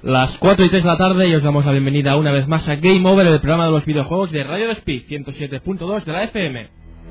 Las 4:03 de la tarde y os damos la bienvenida una vez más a Game Over, el programa de los videojuegos de Radio Despí, 107.2 de la FM.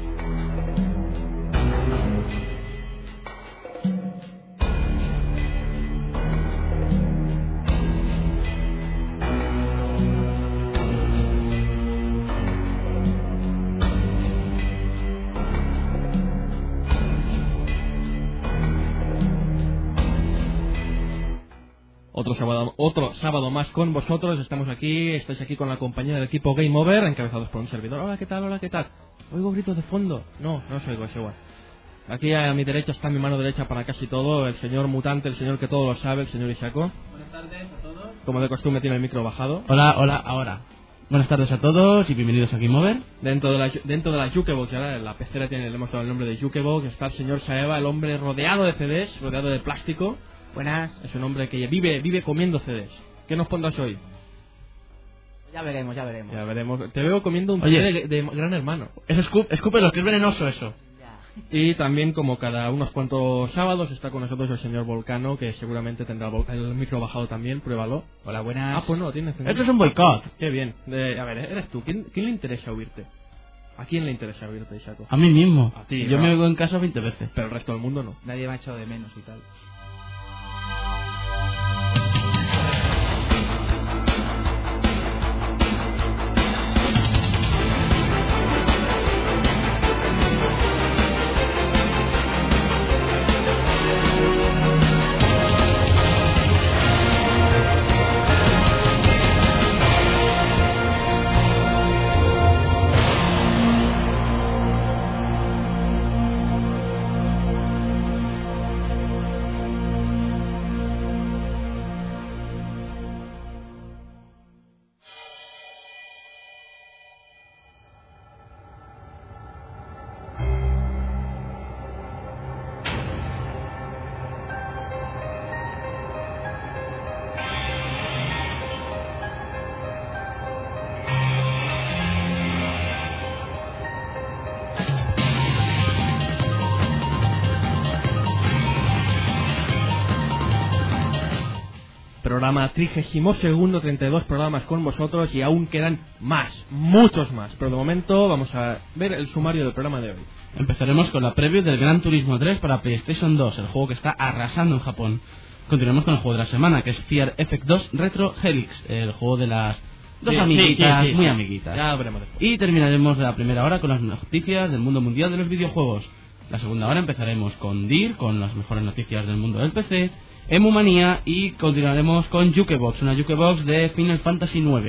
Otro sábado más con vosotros. Estáis aquí con la compañía del equipo Game Over, encabezados por un servidor. Hola, ¿qué tal? Hola, ¿qué tal? ¿Oigo gritos de fondo? No os oigo, es igual. Aquí a mi derecha está mi mano derecha para casi todo, el señor mutante, el señor que todo lo sabe, el señor Isako. Buenas tardes a todos. Como de costumbre tiene el micro bajado. Hola, ahora. Buenas tardes a todos y bienvenidos a Game Over. Dentro de la Jukebox, ahora la pecera le hemos dado el nombre de Jukebox, está el señor Saeva, el hombre rodeado de CDs, rodeado de plástico. Buenas. Es un hombre que vive comiendo CDs. ¿Qué nos pondrás hoy? Ya veremos. Ya veremos. Te veo comiendo un CD de Gran Hermano. Eso escúpelo, que es venenoso eso. Ya. Y también, como cada unos cuantos sábados, está con nosotros el señor Volcano, que seguramente tendrá el micro bajado también. Pruébalo. Hola, buenas. Pues no, tienes. Esto es un boicot. Qué bien. A ver, eres tú. ¿Quién le interesa oírte? ¿A quién le interesa oírte, Isako? A mí mismo. A ti, Yo ¿no? me oigo en casa 20 veces. Pero el resto del mundo no. Nadie me ha echado de menos y tal. Programa 32º, 32 programas con vosotros y aún quedan muchos más. Pero de momento vamos a ver el sumario del programa de hoy. Empezaremos con la preview del Gran Turismo 3 para PlayStation 2, el juego que está arrasando en Japón. Continuaremos con el juego de la semana, que es Fear Effect 2 Retro Helix, el juego de las dos amiguitas, muy amiguitas. Ya veremos después. Y terminaremos la primera hora con las noticias del mundo mundial de los videojuegos. La segunda hora empezaremos con DIR, con las mejores noticias del mundo del PC, Emumanía, y continuaremos con Jukebox, una Jukebox de Final Fantasy IX.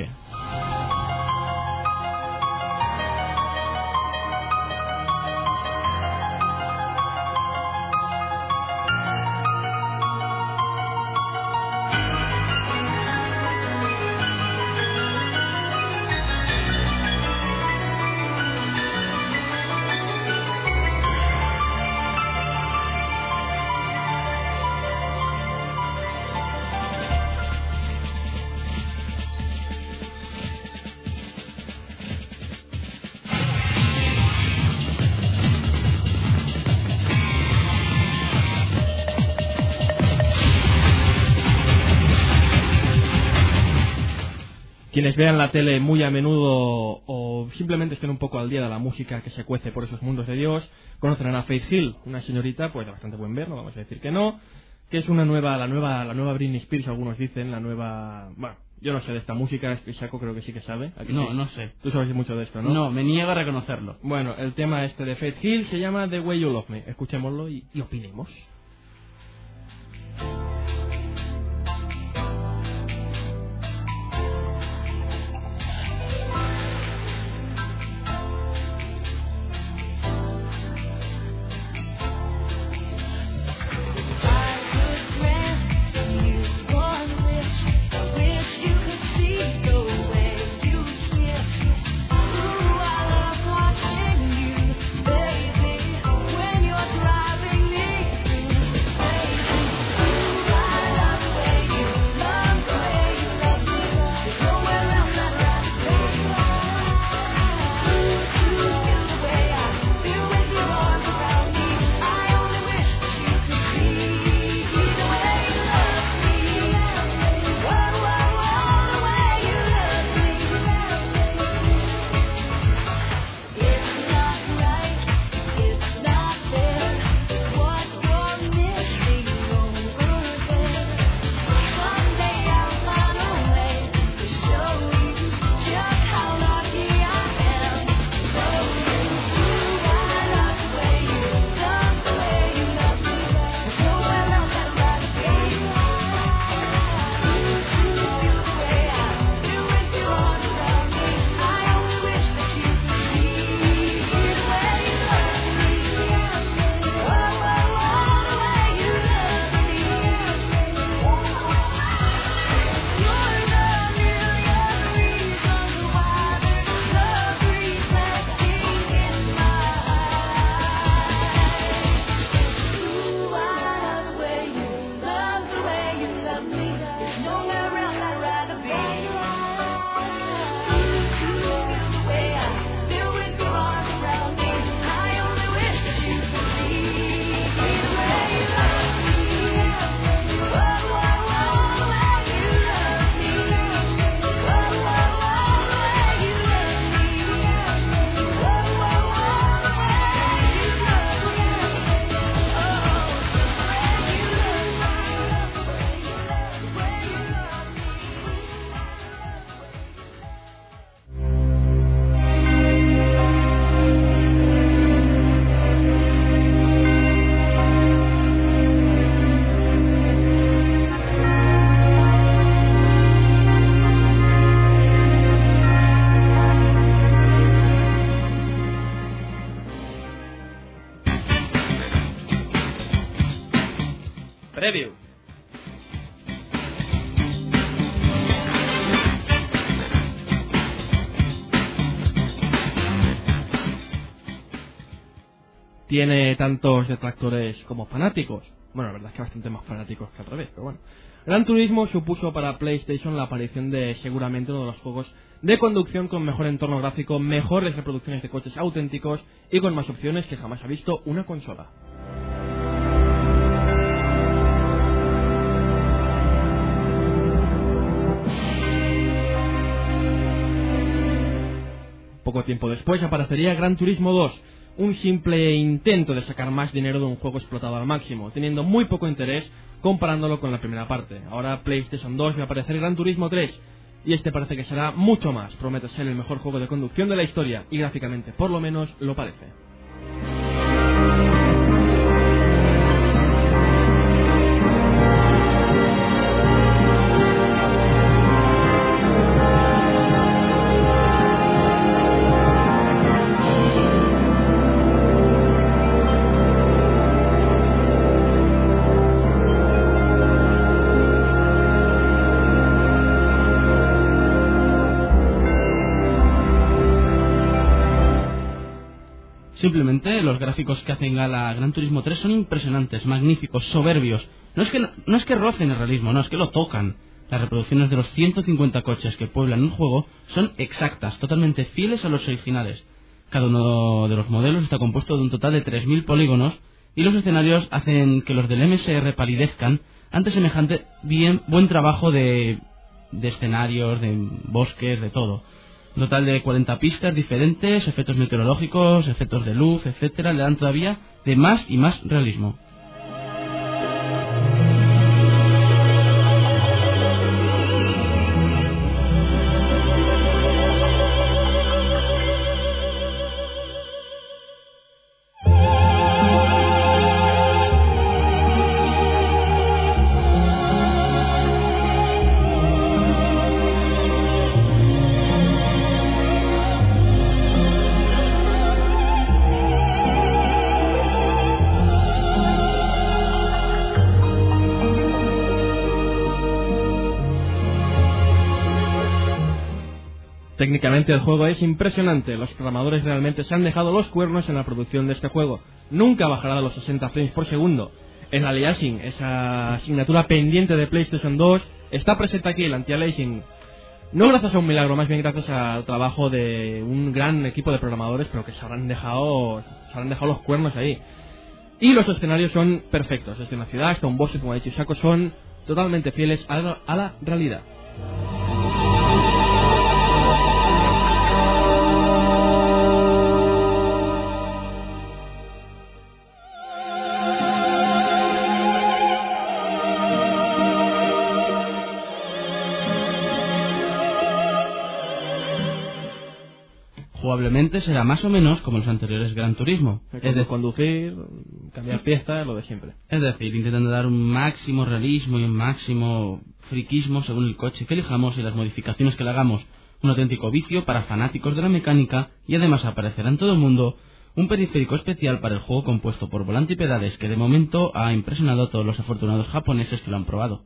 Quienes vean la tele muy a menudo o simplemente estén un poco al día de la música que se cuece por esos mundos de Dios, conocerán a Faith Hill, una señorita pues de bastante buen ver, no vamos a decir que no, que es la nueva Britney Spears, algunos dicen, bueno, yo no sé de esta música, Isako creo que sí que sabe. No sé. Tú sabes mucho de esto, ¿no? No, me niego a reconocerlo. Bueno, el tema este de Faith Hill se llama The Way You Love Me. Escuchémoslo y opinemos. Driving me Preview. Tiene tantos detractores como fanáticos. Bueno, la verdad es que bastante más fanáticos que al revés, pero bueno. Gran Turismo supuso para PlayStation la aparición de seguramente uno de los juegos de conducción con mejor entorno gráfico, mejores reproducciones de coches auténticos y con más opciones que jamás ha visto una consola. Poco tiempo después aparecería Gran Turismo 2, un simple intento de sacar más dinero de un juego explotado al máximo, teniendo muy poco interés comparándolo con la primera parte. Ahora PlayStation 2 va a aparecer Gran Turismo 3, y este parece que será mucho más, promete ser el mejor juego de conducción de la historia, y gráficamente por lo menos lo parece. Simplemente los gráficos que hacen gala a Gran Turismo 3 son impresionantes, magníficos, soberbios. No es que rocen el realismo, no, es que lo tocan. Las reproducciones de los 150 coches que pueblan el juego son exactas, totalmente fieles a los originales. Cada uno de los modelos está compuesto de un total de 3000 polígonos y los escenarios hacen que los del MSR palidezcan ante semejante buen trabajo de escenarios, de bosques, de todo. Un total de 40 pistas diferentes, efectos meteorológicos, efectos de luz, etcétera, le dan todavía de más y más realismo. Técnicamente el juego es impresionante, los programadores realmente se han dejado los cuernos en la producción de este juego. Nunca bajará de los 60 frames por segundo. El aliasing, esa asignatura pendiente de PlayStation 2, está presente aquí, el anti-aliasing. No gracias a un milagro, más bien gracias al trabajo de un gran equipo de programadores, pero que se habrán dejado los cuernos ahí. Y los escenarios son perfectos, desde una ciudad hasta un bosque, como ha dicho Isako, son totalmente fieles a la realidad. Jugablemente será más o menos como los anteriores Gran Turismo. Es de conducir, cambiar piezas, lo de siempre. Es decir, intentando dar un máximo realismo y un máximo friquismo según el coche que elijamos y las modificaciones que le hagamos. Un auténtico vicio para fanáticos de la mecánica, y además aparecerá en todo el mundo un periférico especial para el juego compuesto por volante y pedales que de momento ha impresionado a todos los afortunados japoneses que lo han probado.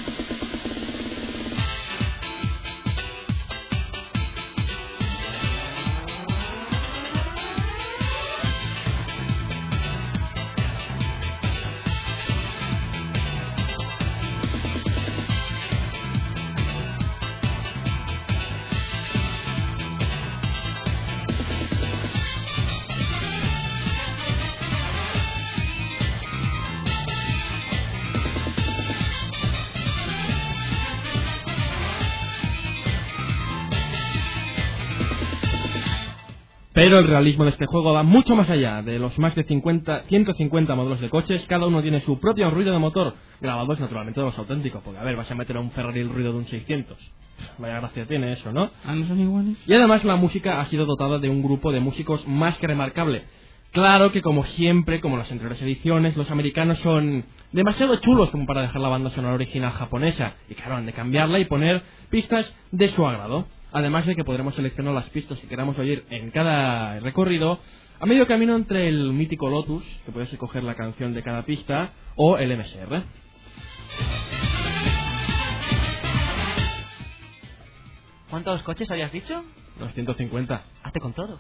Pero el realismo de este juego va mucho más allá. De los más de 150 modelos de coches, cada uno tiene su propio ruido de motor, grabados naturalmente de los auténticos, porque a ver, vas a meter a un Ferrari el ruido de un 600. Vaya gracia tiene eso, ¿no? Ah, ¿no son iguales? Y además la música ha sido dotada de un grupo de músicos más que remarcable. Claro que como siempre, como en las anteriores ediciones, los americanos son demasiado chulos como para dejar la banda sonora original japonesa, y claro, han de cambiarla y poner pistas de su agrado. Además de que podremos seleccionar las pistas que queramos oír en cada recorrido, a medio camino entre el mítico Lotus, que puedes escoger la canción de cada pista, o el MSR. ¿Cuántos coches habías dicho? 250. Hazte con todos.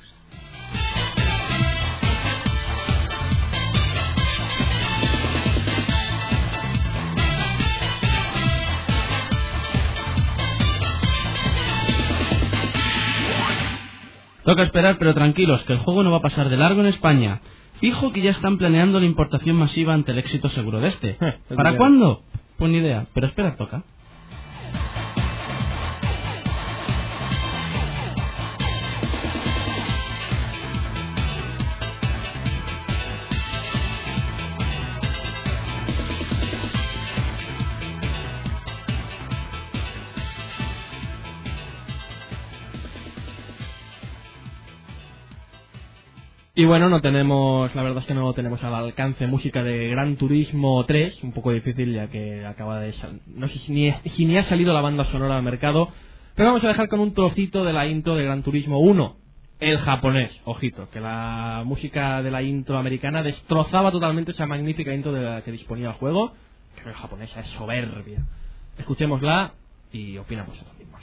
Toca esperar, pero tranquilos, que el juego no va a pasar de largo en España. Fijo que ya están planeando la importación masiva ante el éxito seguro de este. ¿Para cuándo? Pues ni idea, pero espera, toca. Y bueno, la verdad es que no tenemos al alcance música de Gran Turismo 3, un poco difícil ya que acaba de no sé si ni ha salido la banda sonora al mercado, pero vamos a dejar con un trocito de la intro de Gran Turismo 1, el japonés, ojito, que la música de la intro americana destrozaba totalmente esa magnífica intro de la que disponía el juego, que la japonesa es soberbia. Escuchémosla y opinamos nosotros mismos.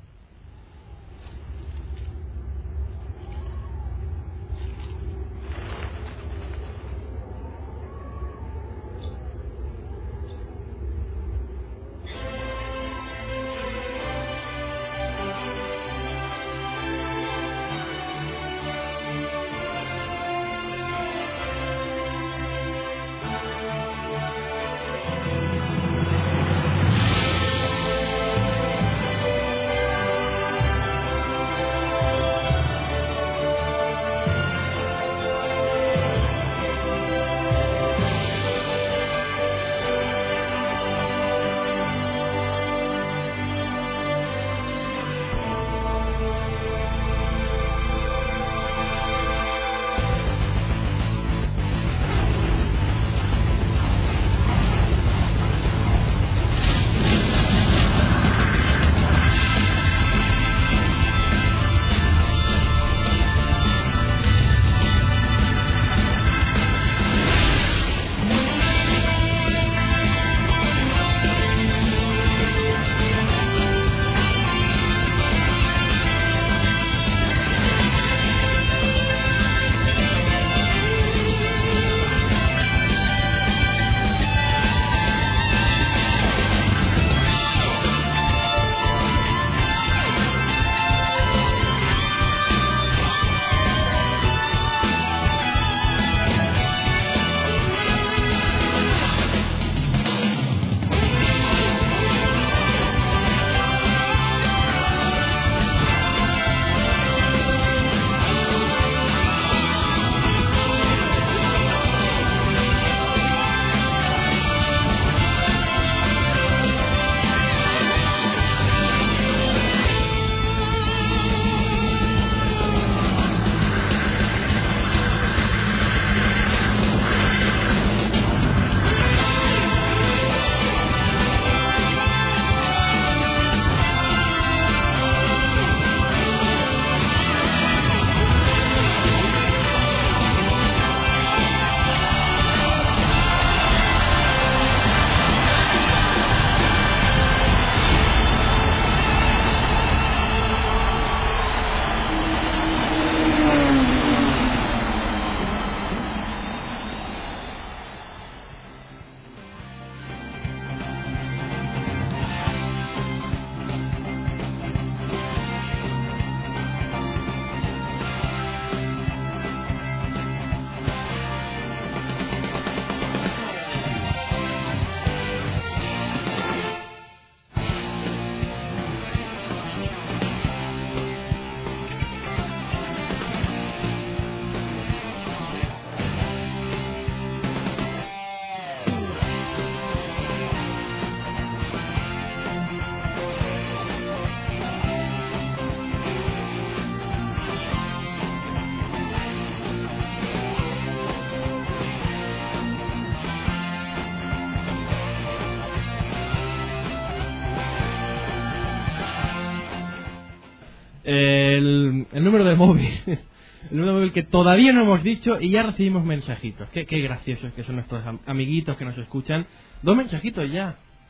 el número de móvil. El número de móvil que todavía no hemos dicho y ya recibimos mensajitos. Qué graciosos que son nuestros amiguitos que nos escuchan. 2 mensajitos ya.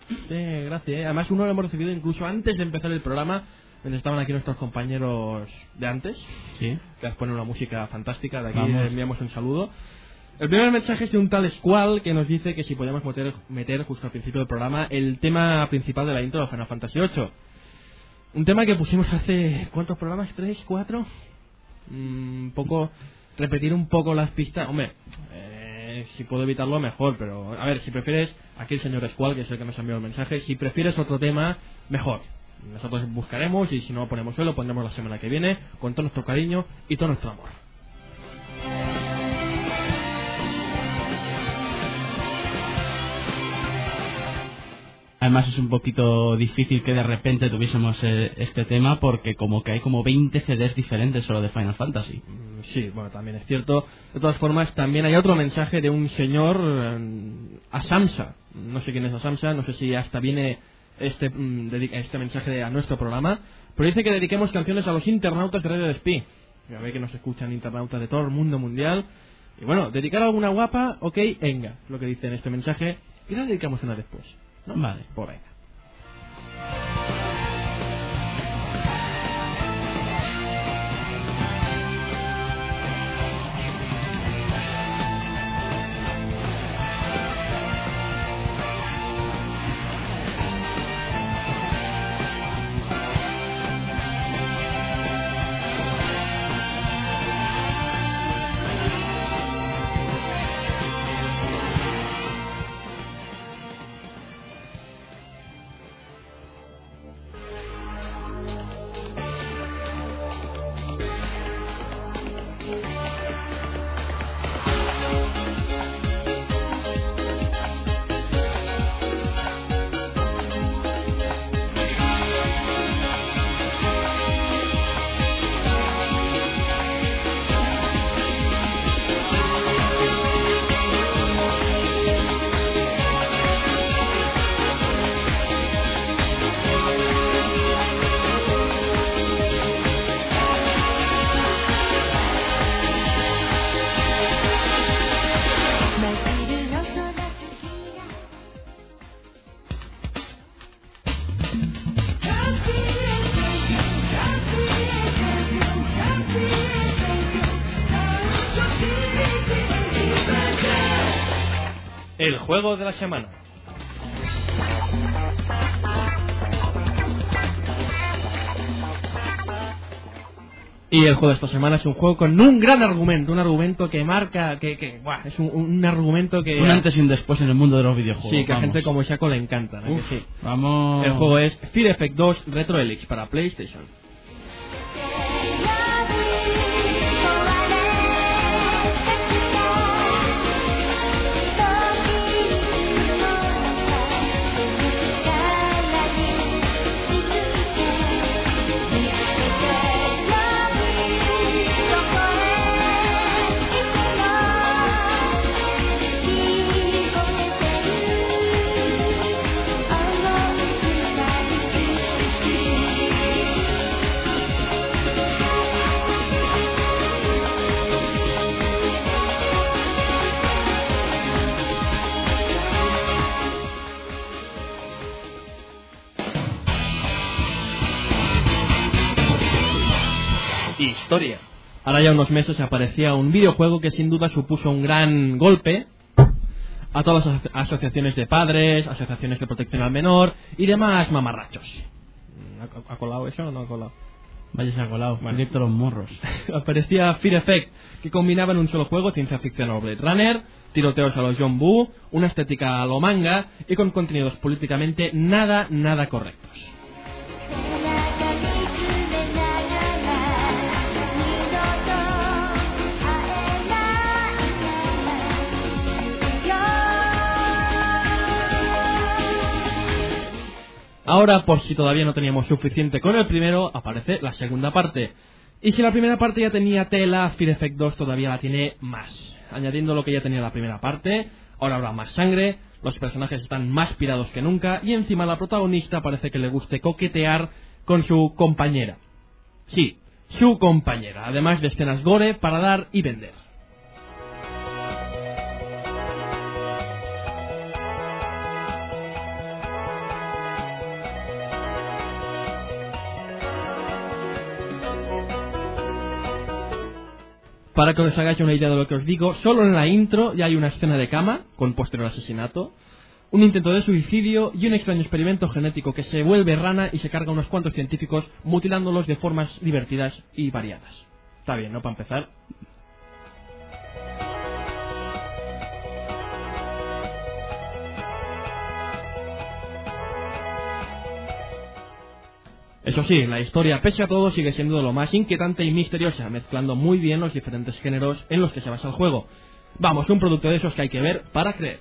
Gracias. Además, uno lo hemos recibido incluso antes de empezar el programa, donde estaban aquí nuestros compañeros de antes, Sí. que nos ponen una música fantástica. De aquí Vamos. le enviamos un saludo. El primer mensaje es de un tal Squall que nos dice que si podemos meter justo al principio del programa el tema principal de la intro de Final Fantasy VIII. Un tema que pusimos hace... ¿cuántos programas? ¿3? ¿4? Un poco... repetir un poco las pistas. Hombre, si puedo evitarlo mejor, pero... a ver, si prefieres... aquí el señor Squall, que es el que nos ha enviado el mensaje. Si prefieres otro tema, mejor. Nosotros buscaremos y si no lo ponemos hoy, lo pondremos la semana que viene con todo nuestro cariño y todo nuestro amor. Además es un poquito difícil que de repente tuviésemos este tema porque como que hay como 20 CDs diferentes solo de Final Fantasy. Sí, bueno, también es cierto. De todas formas, también hay otro mensaje de un señor Asamsa. No sé quién es Asamsa, no sé si hasta viene este mensaje a nuestro programa. Pero dice que dediquemos canciones a los internautas de Radio Despí. Ya ve que nos escuchan internautas de todo el mundo mundial. Y bueno, dedicar a alguna guapa, ok, venga, lo que dice en este mensaje. Y la dedicamos una después, ¿no? Vale. Pues venga. El juego de la semana. Y el juego de esta semana es un juego con un gran argumento, un argumento que marca, ¡buah! Es un argumento que... Un antes y un después en el mundo de los videojuegos. Sí, que a vamos. gente como Shaco le encanta, ¿no? Uf, Que sí. Vamos. El juego es Fear Effect 2 Retro Helix para PlayStation. Historia. Ahora ya unos meses aparecía un videojuego que sin duda supuso un gran golpe a todas las asociaciones de padres, asociaciones de protección al menor y demás mamarrachos. ¿Ha colado eso o no ha colado? Vaya, se ha colado. Bueno. Directo los morros. Aparecía Fear Effect, que combinaba en un solo juego ciencia ficción o Blade Runner, tiroteos a los John Woo, una estética a lo manga y con contenidos políticamente nada correctos. Ahora, por si todavía no teníamos suficiente con el primero, aparece la segunda parte. Y si la primera parte ya tenía tela, Fear Effect 2 todavía la tiene más. Añadiendo lo que ya tenía la primera parte, ahora habrá más sangre, los personajes están más pirados que nunca, y encima la protagonista parece que le guste coquetear con su compañera. Sí, su compañera, además de escenas gore para dar y vender. Para que os hagáis una idea de lo que os digo, solo en la intro ya hay una escena de cama, con posterior asesinato, un intento de suicidio y un extraño experimento genético que se vuelve rana y se carga a unos cuantos científicos mutilándolos de formas divertidas y variadas. Está bien, ¿no? Para empezar. Eso sí, la historia, pese a todo, sigue siendo de lo más inquietante y misteriosa, mezclando muy bien los diferentes géneros en los que se basa el juego. Vamos, un producto de esos que hay que ver para creer.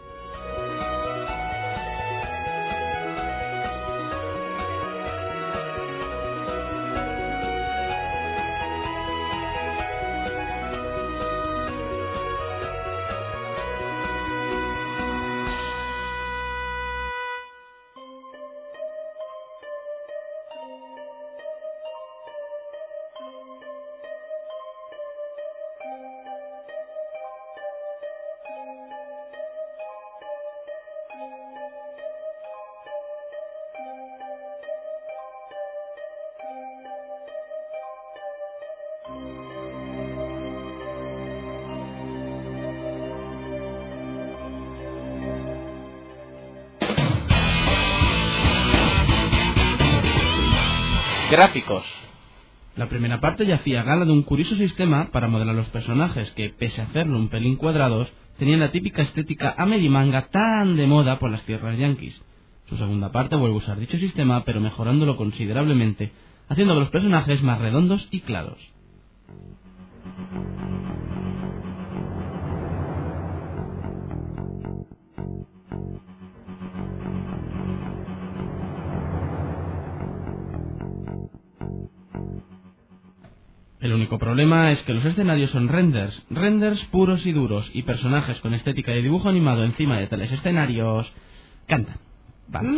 Gráficos. La primera parte ya hacía gala de un curioso sistema para modelar los personajes que, pese a hacerlo un pelín cuadrados, tenían la típica estética anime y manga tan de moda por las tierras yanquis. Su segunda parte vuelve a usar dicho sistema, pero mejorándolo considerablemente, haciendo que los personajes más redondos y claros. El único problema es que los escenarios son renders puros y duros, y personajes con estética de dibujo animado encima de tales escenarios cantan. Vamos.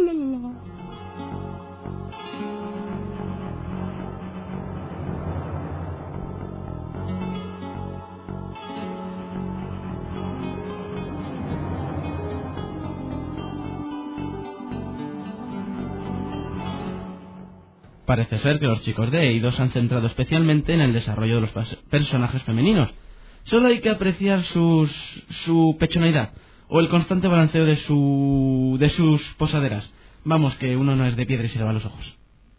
Parece ser que los chicos de Eidos se han centrado especialmente en el desarrollo de los personajes femeninos. Solo hay que apreciar su pechoneidad o el constante balanceo de sus posaderas. Vamos, que uno no es de piedra y se le van los ojos.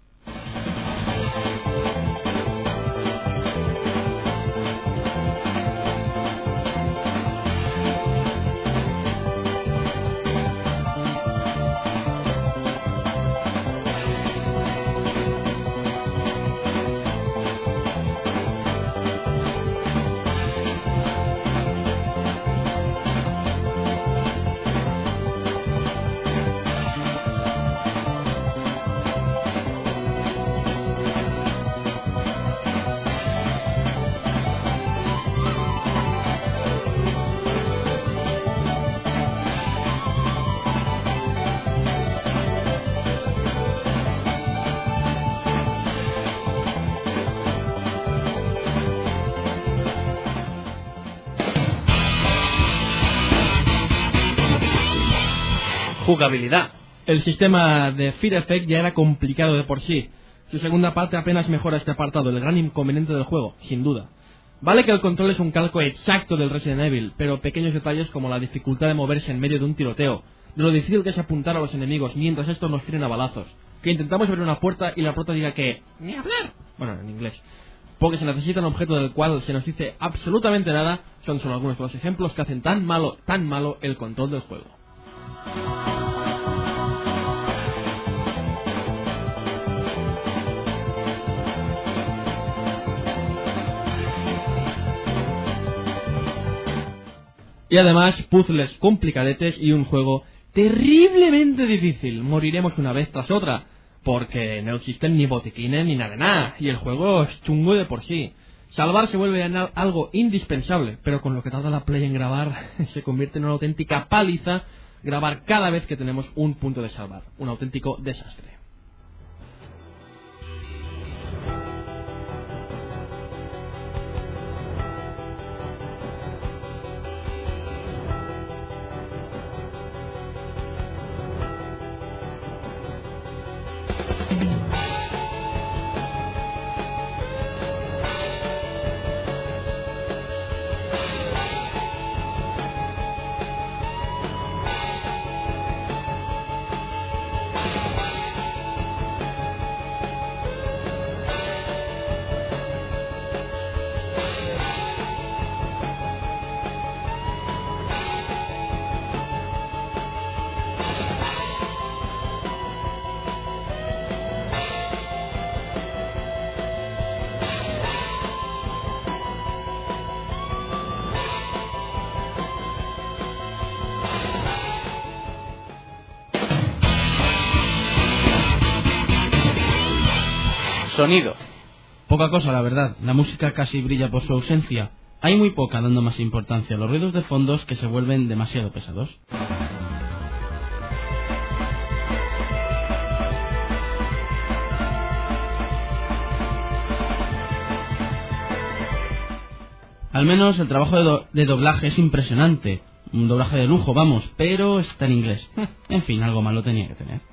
Jugabilidad. El sistema de Fear Effect ya era complicado de por sí. Su segunda parte apenas mejora este apartado, el gran inconveniente del juego, sin duda. Vale que el control es un calco exacto del Resident Evil, pero pequeños detalles como la dificultad de moverse en medio de un tiroteo, de lo difícil que es apuntar a los enemigos mientras estos nos tiren a balazos, que intentamos abrir una puerta y la prota diga que ¡ni hablar! Bueno, en inglés. Porque se necesita un objeto del cual se nos dice absolutamente nada, son solo algunos de los ejemplos que hacen tan malo el control del juego. Y además, puzzles complicadetes y un juego terriblemente difícil. Moriremos una vez tras otra, porque no existen ni botiquines ni nada, y el juego es chungo de por sí. Salvar se vuelve algo indispensable, pero con lo que tarda la Play en grabar, se convierte en una auténtica paliza grabar cada vez que tenemos un punto de salvar. Un auténtico desastre. Sonido. Poca cosa, la verdad. La música casi brilla por su ausencia. Hay muy poca dando más importancia a los ruidos de fondos que se vuelven demasiado pesados. Al menos el trabajo de doblaje es impresionante. Un doblaje de lujo, vamos, pero está en inglés. En fin, algo malo tenía que tener.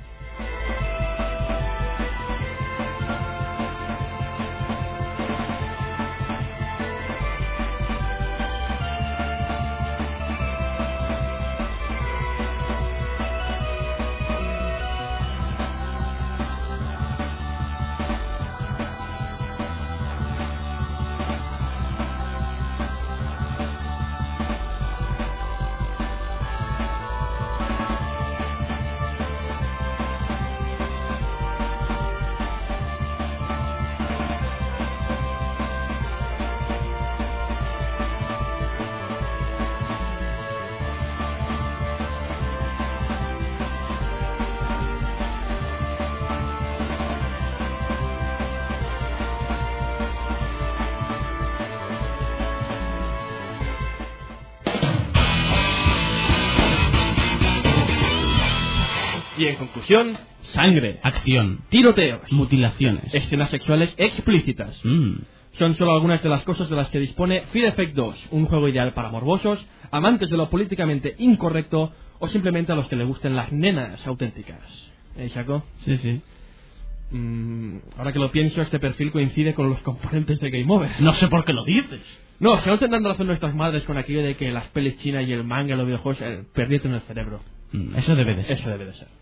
Y en conclusión, sangre, Acción, tiroteos, mutilaciones. escenas sexuales explícitas. Son solo algunas de las cosas de las que dispone Fear Effect 2, un juego ideal para morbosos, amantes de lo políticamente incorrecto o simplemente a los que les gusten las nenas auténticas. Chaco? Sí, sí. Ahora que lo pienso, este perfil coincide con los componentes de Game Over. No sé por qué lo dices. No, se no tendrán razón nuestras madres con aquello de que las pelis chinas y el manga y los videojuegos perdieron el cerebro. Eso debe de ser. Eso debe de ser.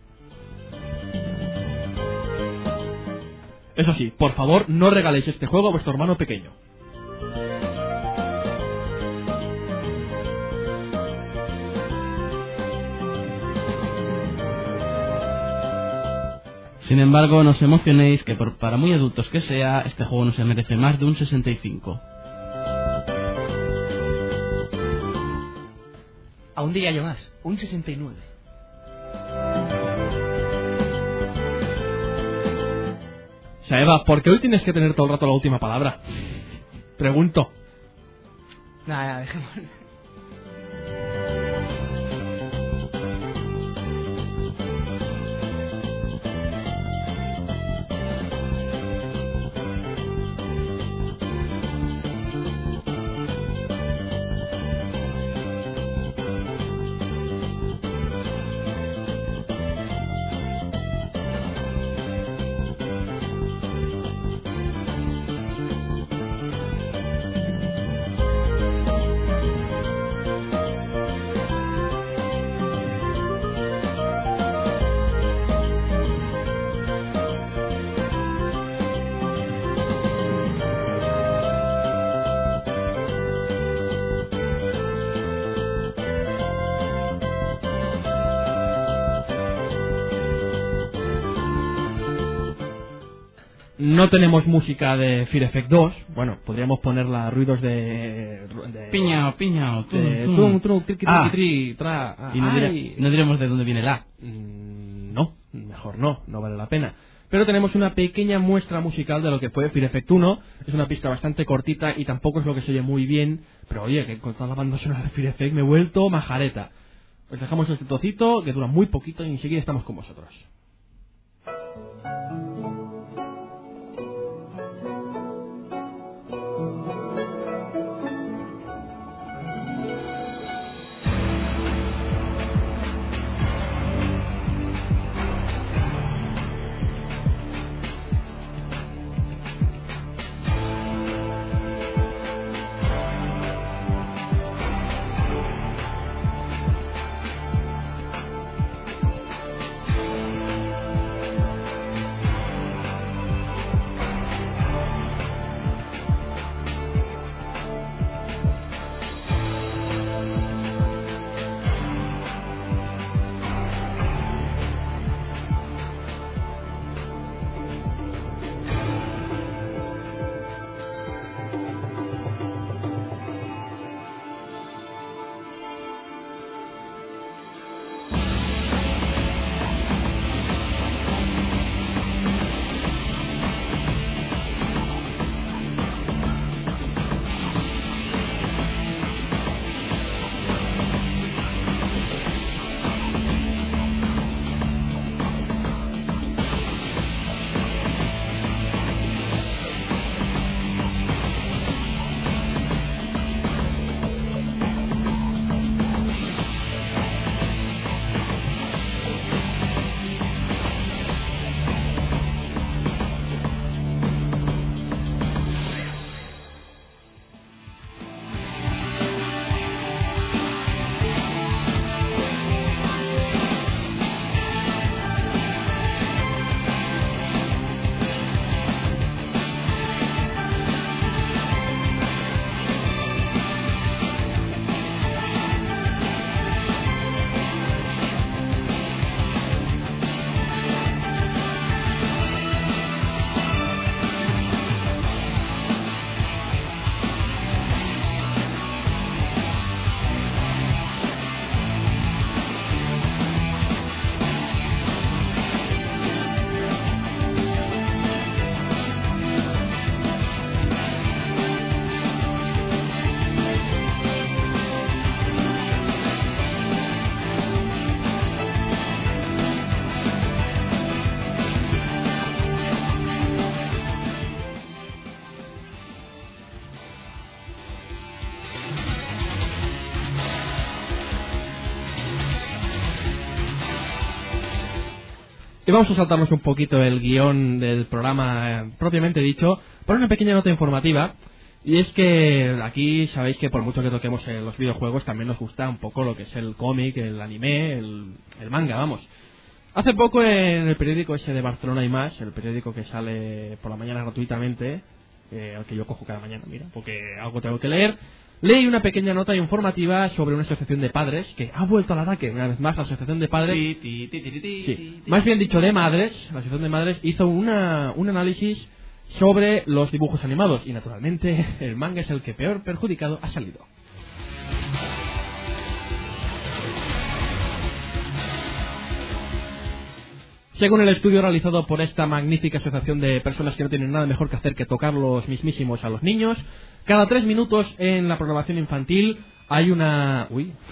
Eso sí, por favor, no regaléis este juego a vuestro hermano pequeño. Sin embargo, no os emocionéis que para muy adultos que sea, este juego no se merece más de un 65. Aún diría yo más, un 69. O sea, Eva, ¿por qué hoy tienes que tener todo el rato la última palabra? Pregunto. Nada, dejémoslo. No tenemos música de Fear Effect 2. Bueno, podríamos ponerla ruidos de Piñao, piñao, tum, trum, tum. trum, tri, Ah. tri, tra, Y no, ay. no diremos de dónde viene la. No, mejor no vale la pena. Pero tenemos una pequeña muestra musical de lo que fue Fear Effect 1. Es una pista bastante cortita y tampoco es lo que se oye muy bien. Pero oye, que con toda la banda sonora de Fear Effect me he vuelto majareta. Os dejamos este trocito que dura muy poquito y enseguida estamos con vosotros. Y vamos a saltarnos un poquito el guión del programa propiamente dicho por una pequeña nota informativa. Y es que aquí sabéis que por mucho que toquemos los videojuegos también nos gusta un poco lo que es el cómic, el anime, el manga, vamos. Hace poco en el periódico ese de Barcelona y más, el periódico que sale por la mañana gratuitamente, al que yo cojo cada mañana, mira, porque algo tengo que leer, leí una pequeña nota informativa sobre una asociación de padres que ha vuelto al ataque, una vez más, la asociación de padres, más bien dicho de madres, la asociación de madres hizo un análisis sobre los dibujos animados y naturalmente el manga es el que peor perjudicado ha salido. Según el estudio realizado por esta magnífica asociación de personas que no tienen nada mejor que hacer que tocar los mismísimos a los niños, cada 3 minutos en la programación infantil hay una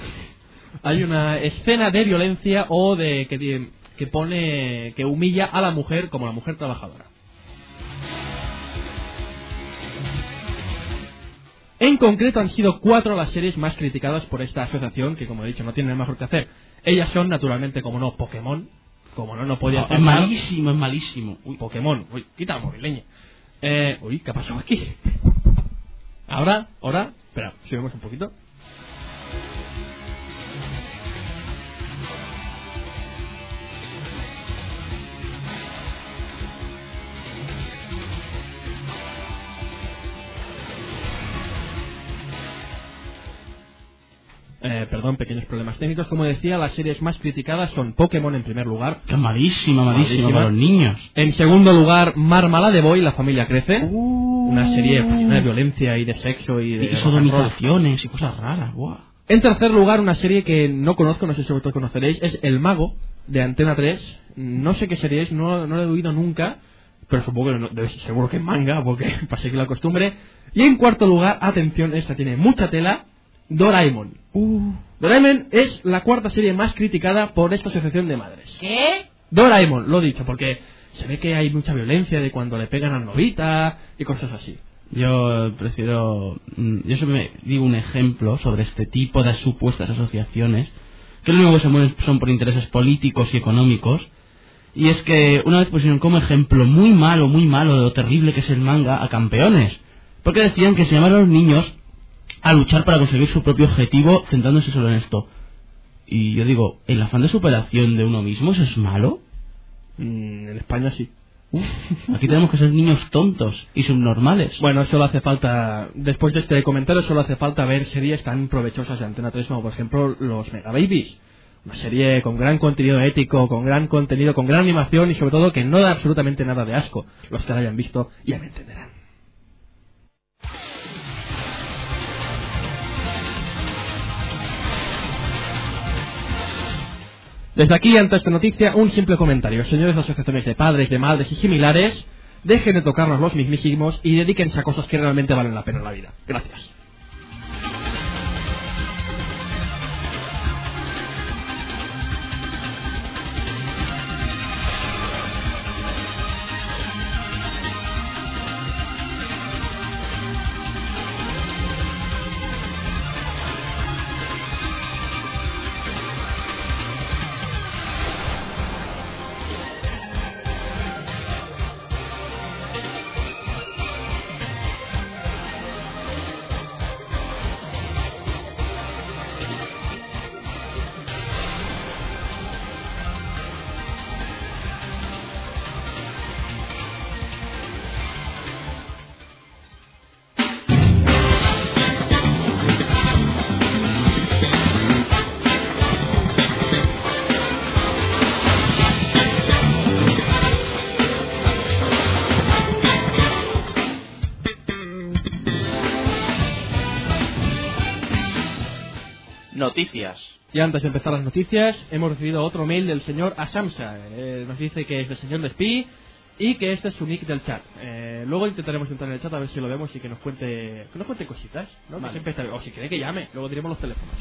escena de violencia o de que humilla a la mujer como la mujer trabajadora. En concreto han sido 4 las series más criticadas por esta asociación, que como he dicho no tienen nada mejor que hacer. Ellas son naturalmente, como no, Pokémon. Como no podía hacer. Es malísimo, es malísimo. Uy, Pokémon. Uy, quita el móvil, leña. Uy, ¿qué ha pasado aquí? Ahora. Espera, si vemos un poquito. Perdón, pequeños problemas técnicos. Como decía, las series más criticadas son Pokémon en primer lugar. Que malísima para los niños. En segundo lugar, Marmalade Boy, La familia crece. Una serie llena de violencia y de sexo y de sodomizaciones y cosas raras. Buah. En tercer lugar, una serie que no conozco, no sé si vosotros conoceréis, es El Mago, de Antena 3. No sé qué serie es, no lo he oído nunca, pero supongo que seguro que es manga, porque para seguir la costumbre. Y en cuarto lugar, atención, esta tiene mucha tela, Doraemon. Doraemon es la 4ª serie más criticada por esta asociación de madres. ¿Qué? Doraemon, lo he dicho, porque se ve que hay mucha violencia de cuando le pegan a Novita y cosas así. Yo siempre digo un ejemplo sobre este tipo de supuestas asociaciones, que lo único que se mueven son por intereses políticos y económicos. Y es que una vez pusieron como ejemplo muy malo de lo terrible que es el manga a Campeones, porque decían que se llamaban a los niños a luchar para conseguir su propio objetivo centrándose solo en esto. Y yo digo, ¿el afán de superación de uno mismo eso es malo? En España sí. Aquí tenemos que ser niños tontos y subnormales. Bueno, solo hace falta, después de este comentario, solo hace falta ver series tan provechosas de Antena 3 como por ejemplo Los Mega Babies. Una serie con gran contenido ético, con gran contenido, con gran animación y sobre todo que no da absolutamente nada de asco. Los que la hayan visto ya me entenderán. Desde aquí, ante esta noticia, un simple comentario. Señores de asociaciones de padres, de madres y similares, dejen de tocarnos los mismísimos y dedíquense a cosas que realmente valen la pena en la vida. Gracias. Noticias. Y antes de empezar las noticias, hemos recibido otro mail del señor Asamsa. Nos dice que es del señor Despí y que este es su nick del chat. Luego intentaremos entrar en el chat a ver si lo vemos y que nos cuente cositas, ¿no? Vale. Que siempre está, o si quiere que llame, luego diremos los teléfonos.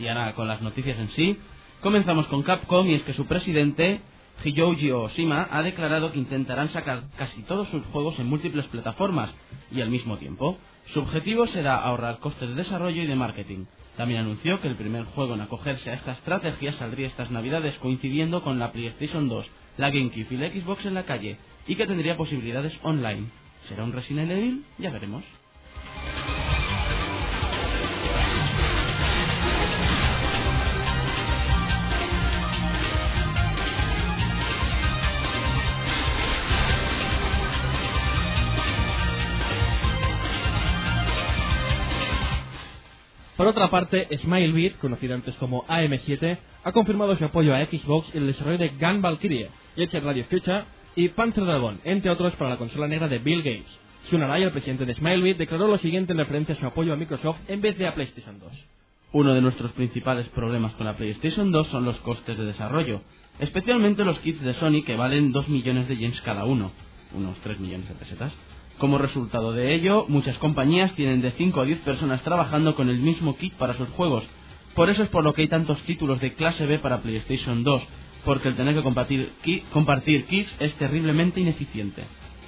Y ahora con las noticias en sí, comenzamos con Capcom, y es que su presidente, Hiroji Oshima, ha declarado que intentarán sacar casi todos sus juegos en múltiples plataformas y al mismo tiempo. Su objetivo será ahorrar costes de desarrollo y de marketing. También anunció que el primer juego en acogerse a esta estrategia saldría estas navidades, coincidiendo con la PlayStation 2, la GameCube y la Xbox en la calle, y que tendría posibilidades online. ¿Será un Resident Evil? Ya veremos. Por otra parte, Smilebit, conocido antes como AM7, ha confirmado su apoyo a Xbox en el desarrollo de Gun Valkyrie, Jet Set Radio Future y Panzer Dragoon, entre otros para la consola negra de Bill Gates. Sun Arai, el presidente de Smilebit, declaró lo siguiente en referencia a su apoyo a Microsoft en vez de a PlayStation 2. Uno de nuestros principales problemas con la PlayStation 2 son los costes de desarrollo, especialmente los kits de Sony, que valen 2 millones de yens cada uno, unos 3 millones de pesetas. Como resultado de ello, muchas compañías tienen de 5 a 10 personas trabajando con el mismo kit para sus juegos. Por eso es por lo que hay tantos títulos de clase B para PlayStation 2, porque el tener que compartir kits es terriblemente ineficiente.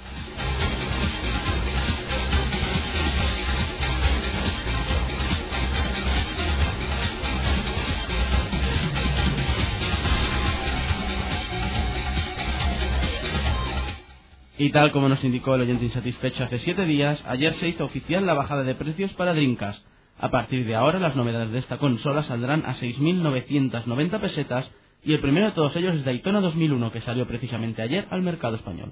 Y tal como nos indicó el oyente insatisfecho hace 7 días, ayer se hizo oficial la bajada de precios para Dreamcast. A partir de ahora, las novedades de esta consola saldrán a 6.990 pesetas, y el primero de todos ellos es Daytona 2001, que salió precisamente ayer al mercado español.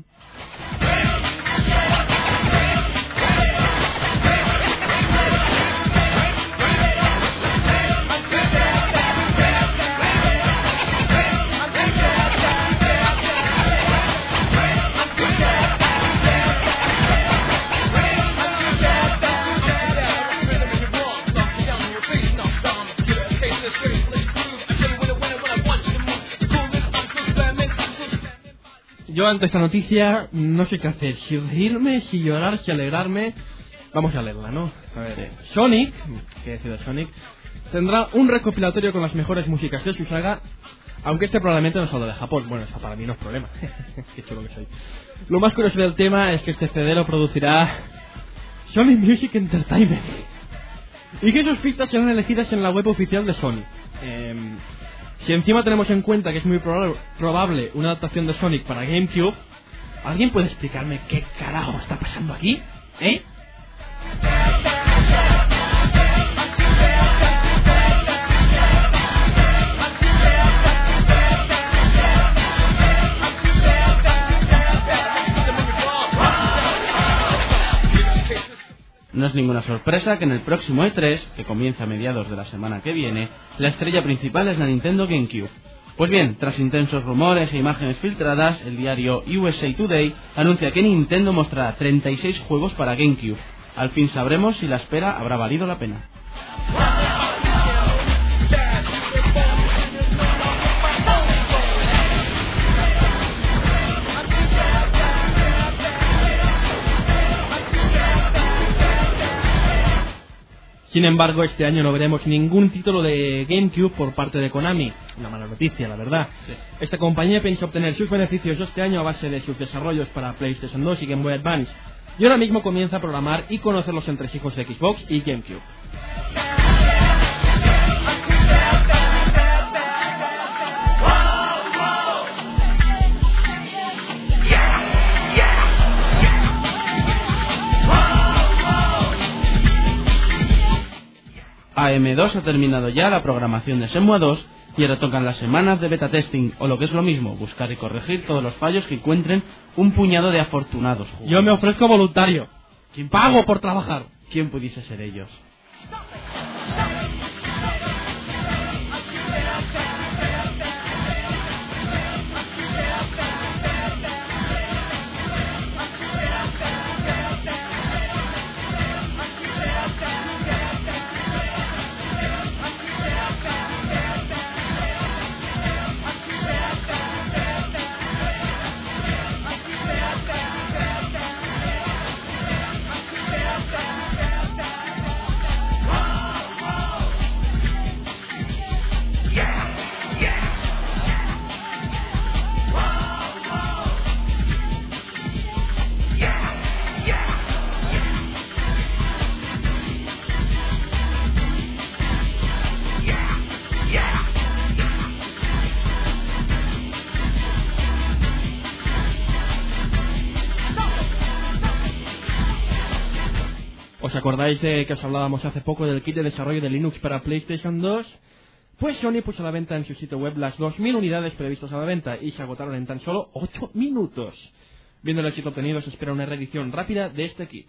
Yo ante esta noticia no sé qué hacer, si reírme, si llorar, si alegrarme. Vamos a leerla, ¿no? A ver, Sonic, ¿qué decir de Sonic? Tendrá un recopilatorio con las mejores músicas de su saga, aunque este probablemente no salga de Japón. Bueno, eso para mí no es problema. Qué chulo que soy. Lo más curioso del tema es que este CD lo producirá Sony Music Entertainment, y que sus pistas serán elegidas en la web oficial de Sony. Si encima tenemos en cuenta que es muy probable una adaptación de Sonic para GameCube, ¿alguien puede explicarme qué carajo está pasando aquí? ¿Eh? No es ninguna sorpresa que en el próximo E3, que comienza a mediados de la semana que viene, la estrella principal es la Nintendo GameCube. Pues bien, tras intensos rumores e imágenes filtradas, el diario USA Today anuncia que Nintendo mostrará 36 juegos para GameCube. Al fin sabremos si la espera habrá valido la pena. Sin embargo, este año no veremos ningún título de GameCube por parte de Konami. Una mala noticia, la verdad. Sí. Esta compañía piensa obtener sus beneficios este año a base de sus desarrollos para PlayStation 2 y Game Boy Advance. Y ahora mismo comienza a programar y conocer los entresijos de Xbox y GameCube. AM2 ha terminado ya la programación de Shenmue 2 y ahora tocan las semanas de beta testing, o lo que es lo mismo, buscar y corregir todos los fallos que encuentren un puñado de afortunados jugadores. Yo me ofrezco voluntario. Pago por trabajar. ¿Quién pudiese ser ellos? ¿Os acordáis de que os hablábamos hace poco del kit de desarrollo de Linux para PlayStation 2? Pues Sony puso a la venta en su sitio web las 2000 unidades previstas a la venta y se agotaron en tan solo 8 minutos. Viendo el éxito obtenido, se espera una reedición rápida de este kit.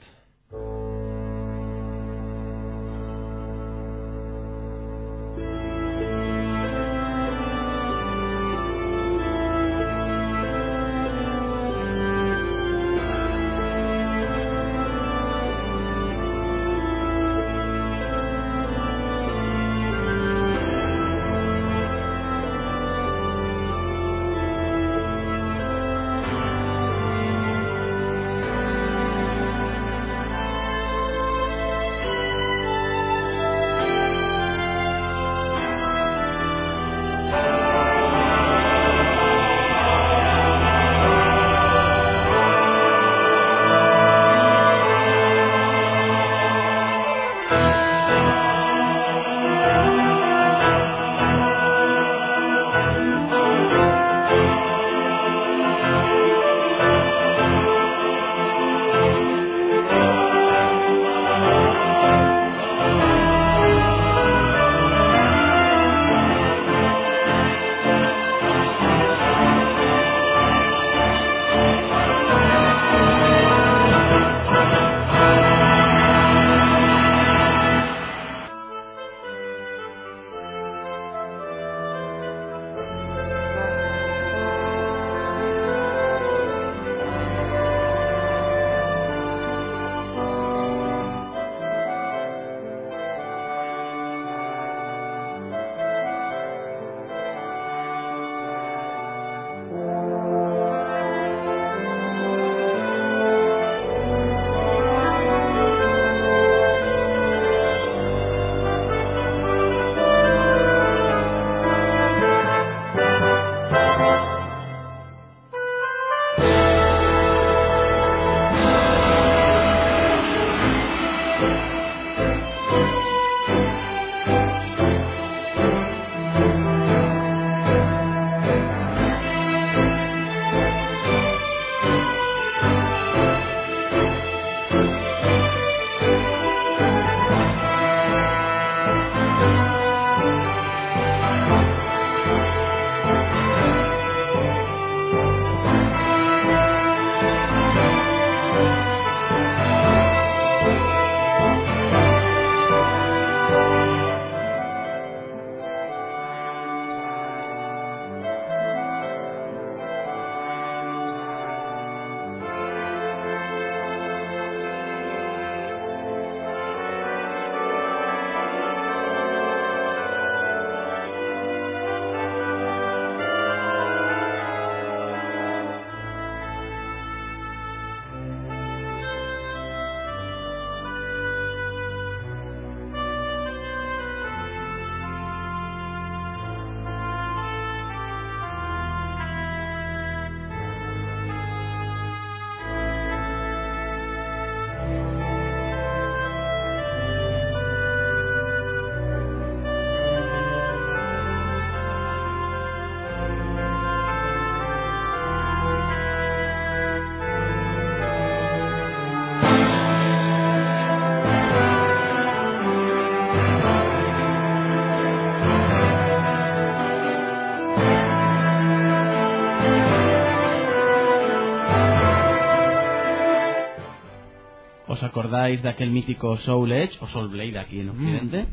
¿Os acordáis de aquel mítico Soul Edge, o Soul Blade aquí en Occidente?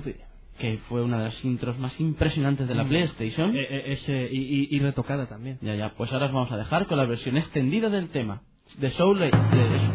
Que fue una de las intros más impresionantes de la PlayStation. Y retocada también. Ya, pues ahora os vamos a dejar con la versión extendida del tema. De Soul Edge, de eso.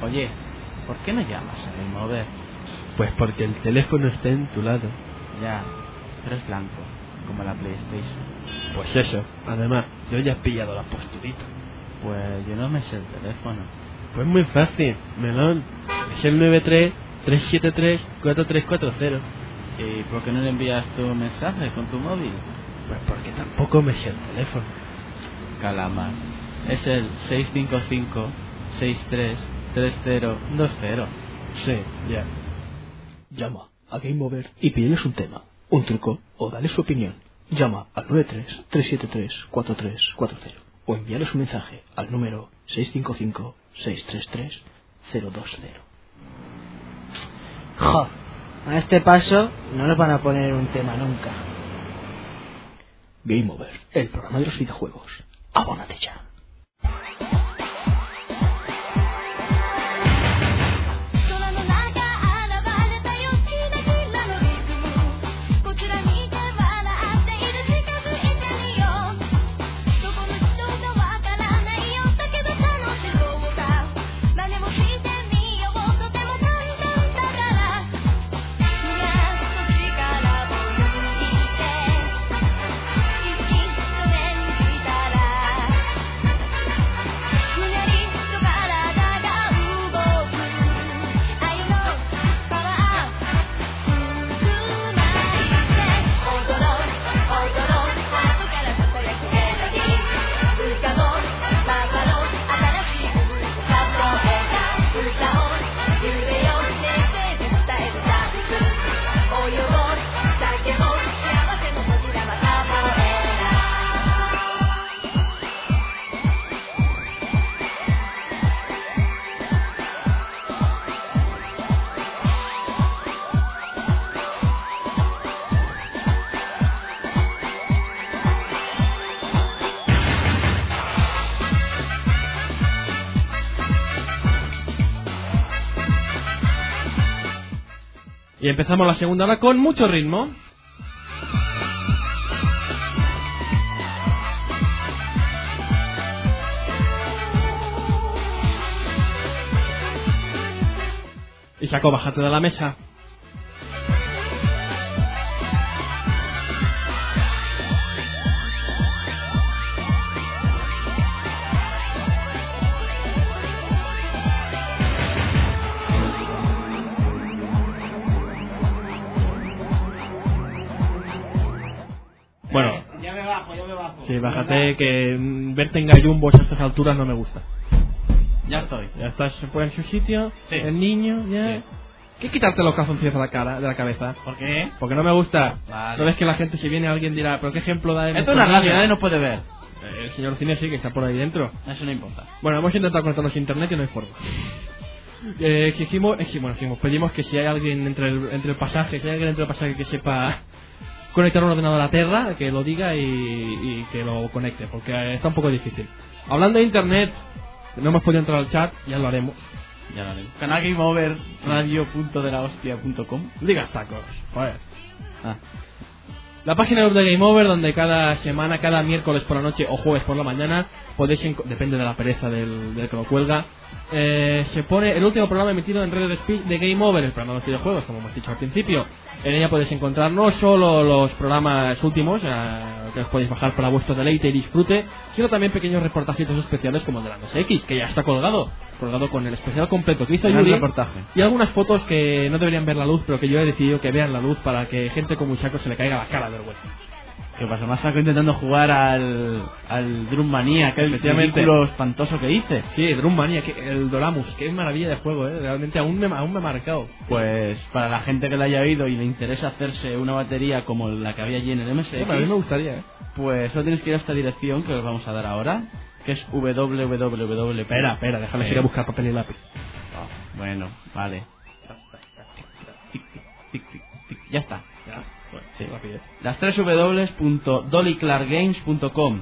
Oye, ¿por qué no llamas a Game Over? Pues porque el teléfono está en tu lado. Ya, pero es blanco, como la PlayStation. Pues eso, además, yo ya he pillado la posturita. Pues yo no me sé el teléfono. Pues muy fácil, melón. Es el 93-373-4340. ¿Y por qué no le envías tu mensaje con tu móvil? Pues porque tampoco me sé el teléfono. Calamar. Es el 655-633020. Sí, ya. Llama a Game Over y pídeles un tema, un truco o dale su opinión. Llama al 93-373-4340 o envíales un mensaje al número 655-633-020. Jo, a este paso no nos van a poner un tema nunca. Game Over, el programa de los videojuegos. Abónate ya. Y empezamos la segunda hora con mucho ritmo. Y Saco, bájate de la mesa. Bueno, ya me bajo. sí, bájate, que verte en gallumbos a estas alturas no me gusta. Ya estoy. Ya estás en su sitio, Sí. el niño, ya. Sí. ¿Qué quitarte los calzoncillos de la cabeza? ¿Por qué? Porque no me gusta. Vale. No ves que la gente, si viene alguien dirá, pero qué ejemplo da de Esto es una radio, nadie nos puede ver. El señor Cine sí, que está por ahí dentro. Eso no importa. Bueno, hemos intentado conectarnos a internet y no hay forma. Pedimos que si hay alguien entre el pasaje, que sepa conectar un ordenador a la Terra, que lo diga y que lo conecte, porque está un poco difícil. Hablando de internet, no hemos podido entrar al chat, ya lo haremos. Ya lo haremos. Canal Game Over, radio.delahostia.com. Digas tacos, joder. Ah. La página web de Game Over, donde cada semana, cada miércoles por la noche o jueves por la mañana, podéis, depende de la pereza del que lo cuelga, se pone el último programa emitido en Radio Speech de Game Over, el programa de los videojuegos, como hemos dicho al principio. En ella podéis encontrar no solo los programas últimos, que os podéis bajar para vuestro deleite y disfrute, sino también pequeños reportajitos especiales como el de la 2X, que ya está colgado con el especial completo que hizo Gran Yuri, reportaje. y algunas fotos que no deberían ver la luz, pero que yo he decidido que vean la luz para que gente como Isako se le caiga la cara de vergüenza. ¿Qué pasa? Más saco intentando jugar al Drum Mania, aquel Efectivamente. ridículo espantoso que hice. Sí, Drum Mania, el Doramus, qué maravilla de juego, realmente aún me ha marcado. Pues para la gente que lo haya oído y le interesa hacerse una batería como la que había allí en el MSX, A mí me gustaría, pues solo tienes que ir a esta dirección que os vamos a dar ahora, que es www. Espera, déjame ir a buscar papel y lápiz. Oh, bueno, vale. Tic, tic, tic, tic. Ya está. Ya, bueno, Sí. rapidez. Las 3 www.doliclargames.com,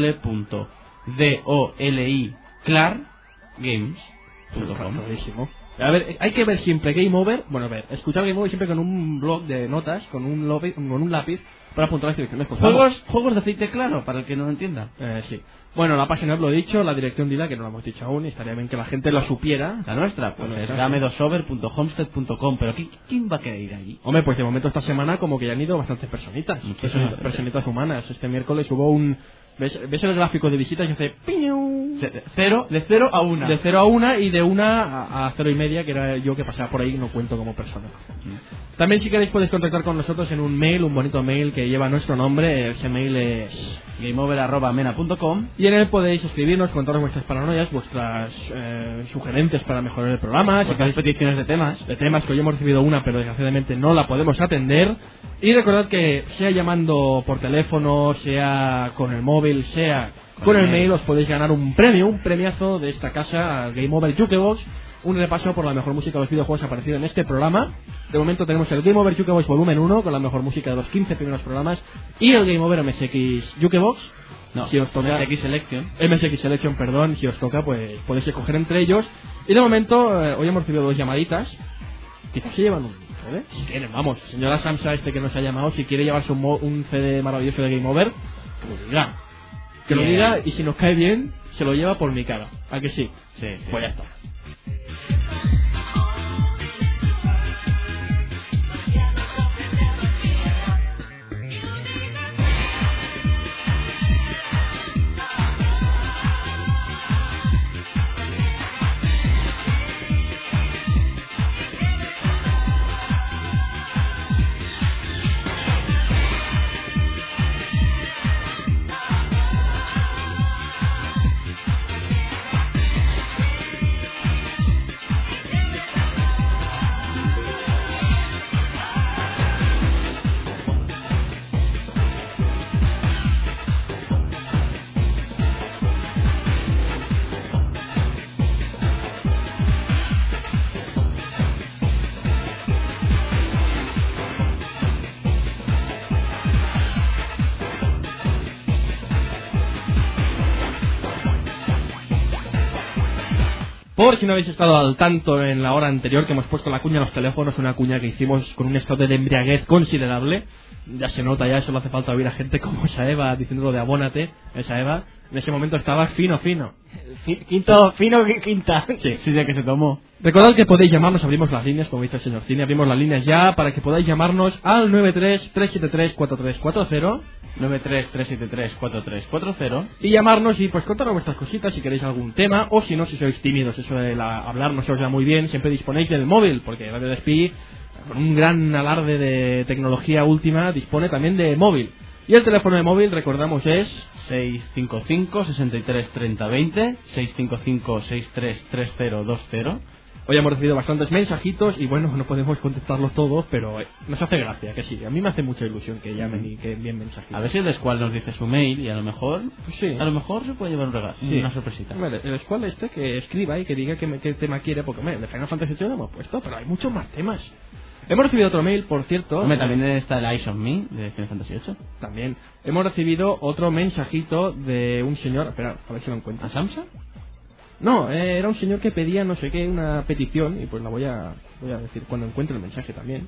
www.doliclargames.com. Clarísimo. A ver, hay que ver siempre Game Over, bueno, a ver, escuchar Game Over siempre con un blog de notas, con un lápiz, para apuntar las direcciones. Juegos de aceite claro, para el que no lo entienda. Sí. Bueno, la página web lo he dicho, la dirección dila, que no lo hemos dicho aún, y estaría bien que la gente lo supiera. La nuestra, pues Bueno, es sí. game2over.homestead.com, pero ¿quién va a querer ir allí? Hombre, pues de momento esta semana como que ya han ido bastantes personitas. Muchísimas Personitas humanas. Este miércoles hubo un... ¿Ves el gráfico de visitas y hace... ¡piñu! De 0 a 1. De 0 a 1 y de 1 a 0 y media, que era yo que pasaba por ahí, no cuento como persona. También si queréis podéis contactar con nosotros en un mail, un bonito mail que lleva nuestro nombre. Ese mail es gameover@mena.com. y en él podéis escribirnos, contaros vuestras paranoias, vuestras sugerencias para mejorar el programa, si queréis peticiones de temas. que hoy hemos recibido una pero desgraciadamente no la podemos atender. Y recordad que sea llamando por teléfono, sea con el móvil, sea con el mail, os podéis ganar un premiazo de esta casa, Game Over Jukebox, un repaso por la mejor música de los videojuegos aparecido en este programa. De momento tenemos el Game Over Jukebox Volumen 1 con la mejor música de los 15 primeros programas y el Game Over MSX Jukebox. No, si os toca MSX Selection. MSX Selection, perdón, si os toca pues podéis escoger entre ellos. Y de momento hoy hemos recibido 2 llamaditas. Quizás se llevan un CD, si quieren, vamos. Señora Samsa que nos ha llamado, si quiere llevarse un CD maravilloso de Game Over, que lo diga. Que lo diga, y si nos cae bien, se lo lleva por mi cara. ¿A que sí? Sí. Pues ya está. Por si no habéis estado al tanto en la hora anterior que hemos puesto la cuña a los teléfonos, una cuña que hicimos con un estado de embriaguez considerable. Ya se nota, ya solo hace falta oír a gente como Saeva diciéndolo de abónate. Saeva en ese momento estaba fino. Quinta. Sí, ya que se tomó. Recordad que podéis llamarnos, abrimos las líneas, como dice el señor Cine, abrimos las líneas ya para que podáis llamarnos al 93-373-4340 93-373-4340 y llamarnos y pues contaros vuestras cositas si queréis algún tema, o si no, si sois tímidos, eso de hablar no se os da muy bien, siempre disponéis del móvil, porque Radio Despí, con un gran alarde de tecnología última, dispone también de móvil. Y el teléfono de móvil, recordamos, es 655-63-30-20, 655-63-30-20. Hoy hemos recibido bastantes mensajitos y bueno, no podemos contestarlos todos, pero nos hace gracia, que sí. A mí me hace mucha ilusión que llamen y que envíen mensajitos. A ver si el Squall nos dice su mail y a lo mejor sí. A lo mejor se puede llevar un regalo, Sí. una sorpresita. Hombre, el Squall que escriba y que diga qué tema quiere, porque hombre, de Final Fantasy VIII lo hemos puesto, pero hay muchos más temas. Hemos recibido otro mail, por cierto. Hombre, también está el Eyes of Me de Final Fantasy VIII. También. Hemos recibido otro mensajito de un señor. Espera, a ver si lo encuentro. ¿A Samsa? No, era un señor que pedía no sé qué, una petición, y pues la voy a decir cuando encuentre el mensaje también.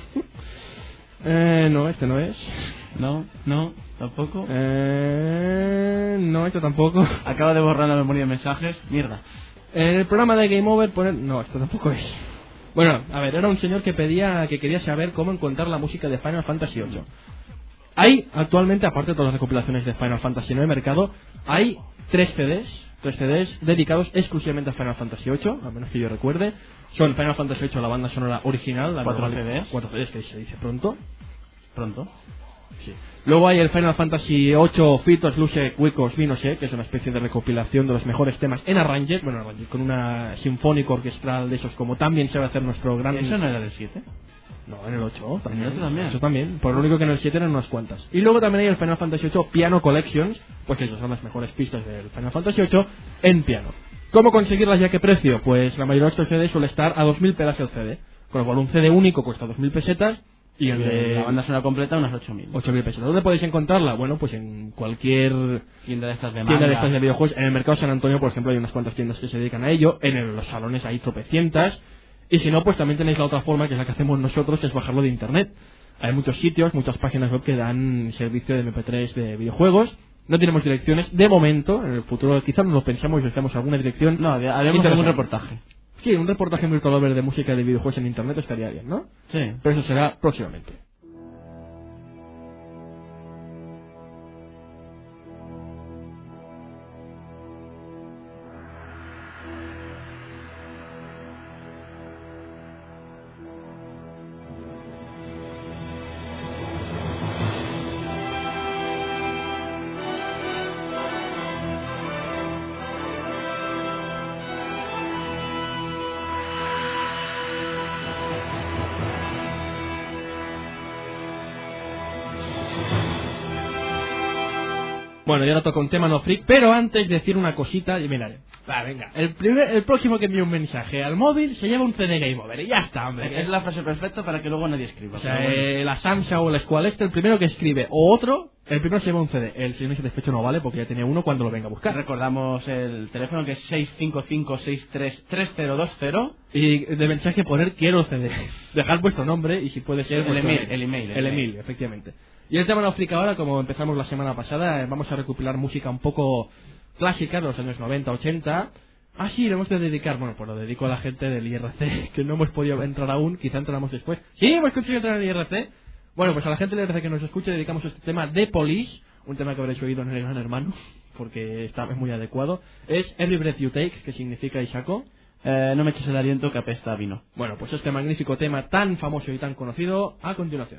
No, este no es. No, tampoco. No, este tampoco. Acaba de borrar la memoria de mensajes. Mierda. En el programa de Game Over poner... No, esto tampoco es. Bueno, a ver, era un señor que quería saber cómo encontrar la música de Final Fantasy VIII. Hay actualmente, aparte de todas las recopilaciones de Final Fantasy en el mercado, hay 3 CDs dedicados exclusivamente a Final Fantasy VIII, al menos que yo recuerde. Son Final Fantasy VIII, la banda sonora original, la 4 normal- CDs. 4 CDs que se dice pronto. Sí. Luego hay el Final Fantasy VIII Fitos Luce Wikos Vinose, que es una especie de recopilación de los mejores temas en Arranged, con una sinfónico orquestral de esos, como también se va a hacer nuestro gran... ¿Eso no era del 7? No, en el 8 también. ¿En el 8 también? Eso también. Por lo único que en el 7 eran unas cuantas. Y luego también hay el Final Fantasy VIII Piano Collections, pues que esas son las mejores pistas del Final Fantasy VIII en piano. ¿Cómo conseguirlas y a qué precio? Pues la mayoría de estos CDs suele estar a 2.000 pelas el CD. Con lo cual un CD único cuesta 2.000 pesetas Y el de la banda sonora completa unas 8.000. 8.000 pesos. ¿Dónde podéis encontrarla? Bueno, pues en cualquier Tienda de estas de tienda de manga. estas de videojuegos. En el mercado San Antonio, por ejemplo, hay unas cuantas tiendas que se dedican a ello. En los salones hay tropecientas. Y si no, pues también tenéis la otra forma, que es la que hacemos nosotros, que es bajarlo de internet. Hay muchos sitios, muchas páginas web que dan servicio de MP3 de videojuegos. No tenemos direcciones de momento. En el futuro quizás no lo pensamos y estemos alguna dirección. No, haremos interesante. algún reportaje. Sí, un reportaje en Virtual Over de música de videojuegos en internet estaría bien, ¿no? Sí. Pero eso será próximamente. Bueno, ya ahora toca un tema no freak, pero antes decir una cosita, y mira, venga, el próximo que envíe un mensaje al móvil se lleva un CD Game Over, y ya está, hombre. Es la frase perfecta para que luego nadie escriba. O sea, pero bueno. la Samsung o la Squall el primero que escribe, o otro, el primero se lleva un CD. El señor satisfecho no vale porque ya tiene uno cuando lo venga a buscar. Recordamos el teléfono que es 655-63-3020. Y de mensaje poner quiero CD. Dejad vuestro nombre y si puede ser... El vuestro email, el email. El email, efectivamente. Y el tema no freak ahora, como empezamos la semana pasada, vamos a recopilar música un poco clásica de los años 90, 80. Ah, sí, lo hemos de dedicar. Bueno, pues lo dedico a la gente del IRC, que no hemos podido entrar aún, quizá entraremos después. Sí, hemos conseguido entrar en el IRC. Bueno, pues a la gente del IRC que nos escuche dedicamos este tema de Police, un tema que habréis oído en el Gran Hermano, porque es muy adecuado. Es Every Breath You Take, que significa, Isako. No me eches el aliento que apesta a vino. Bueno, pues este magnífico tema tan famoso y tan conocido, a continuación.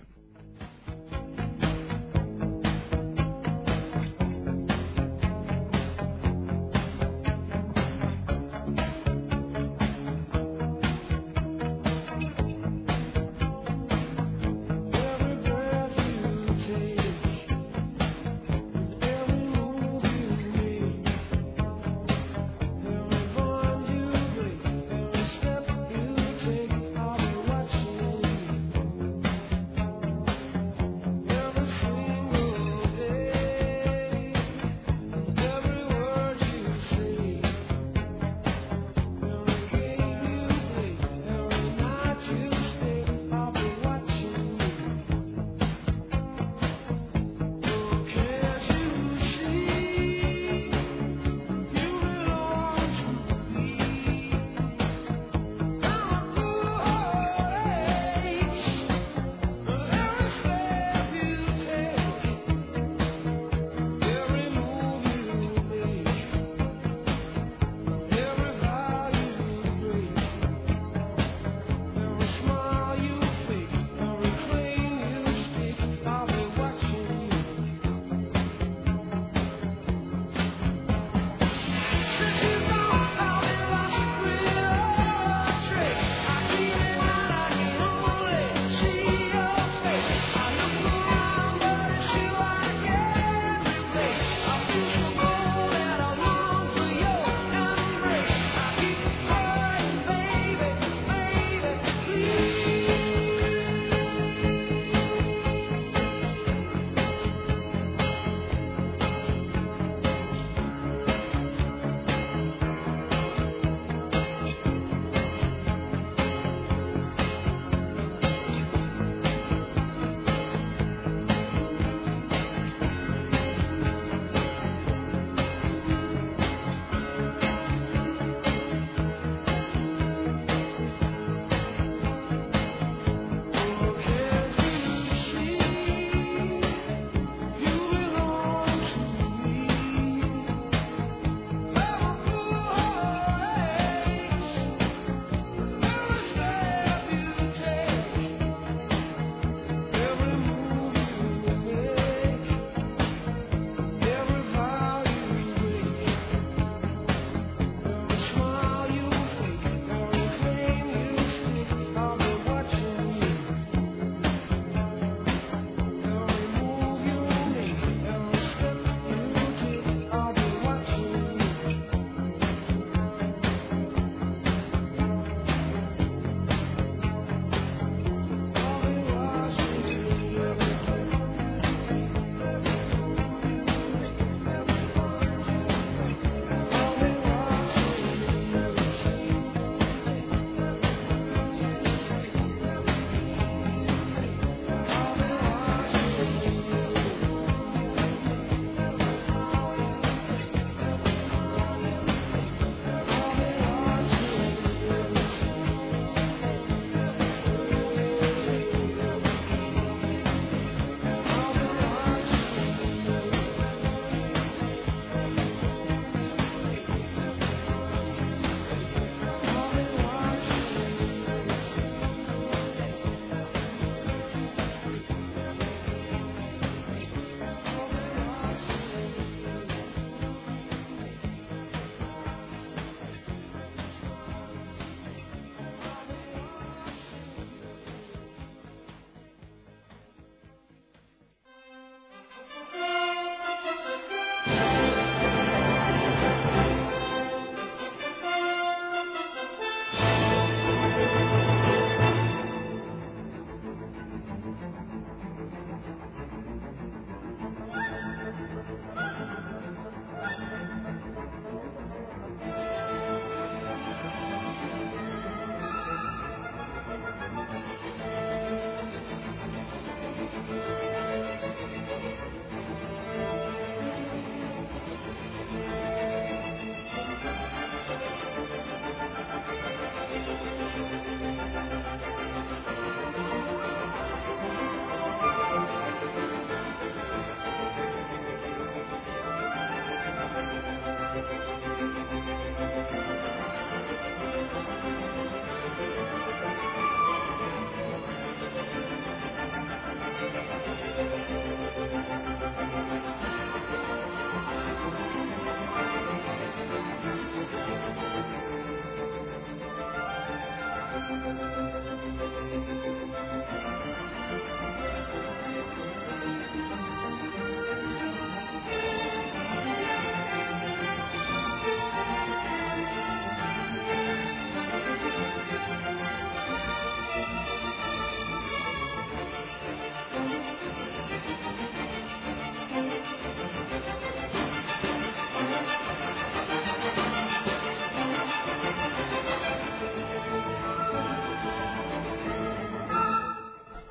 Step you take, I'll be watching.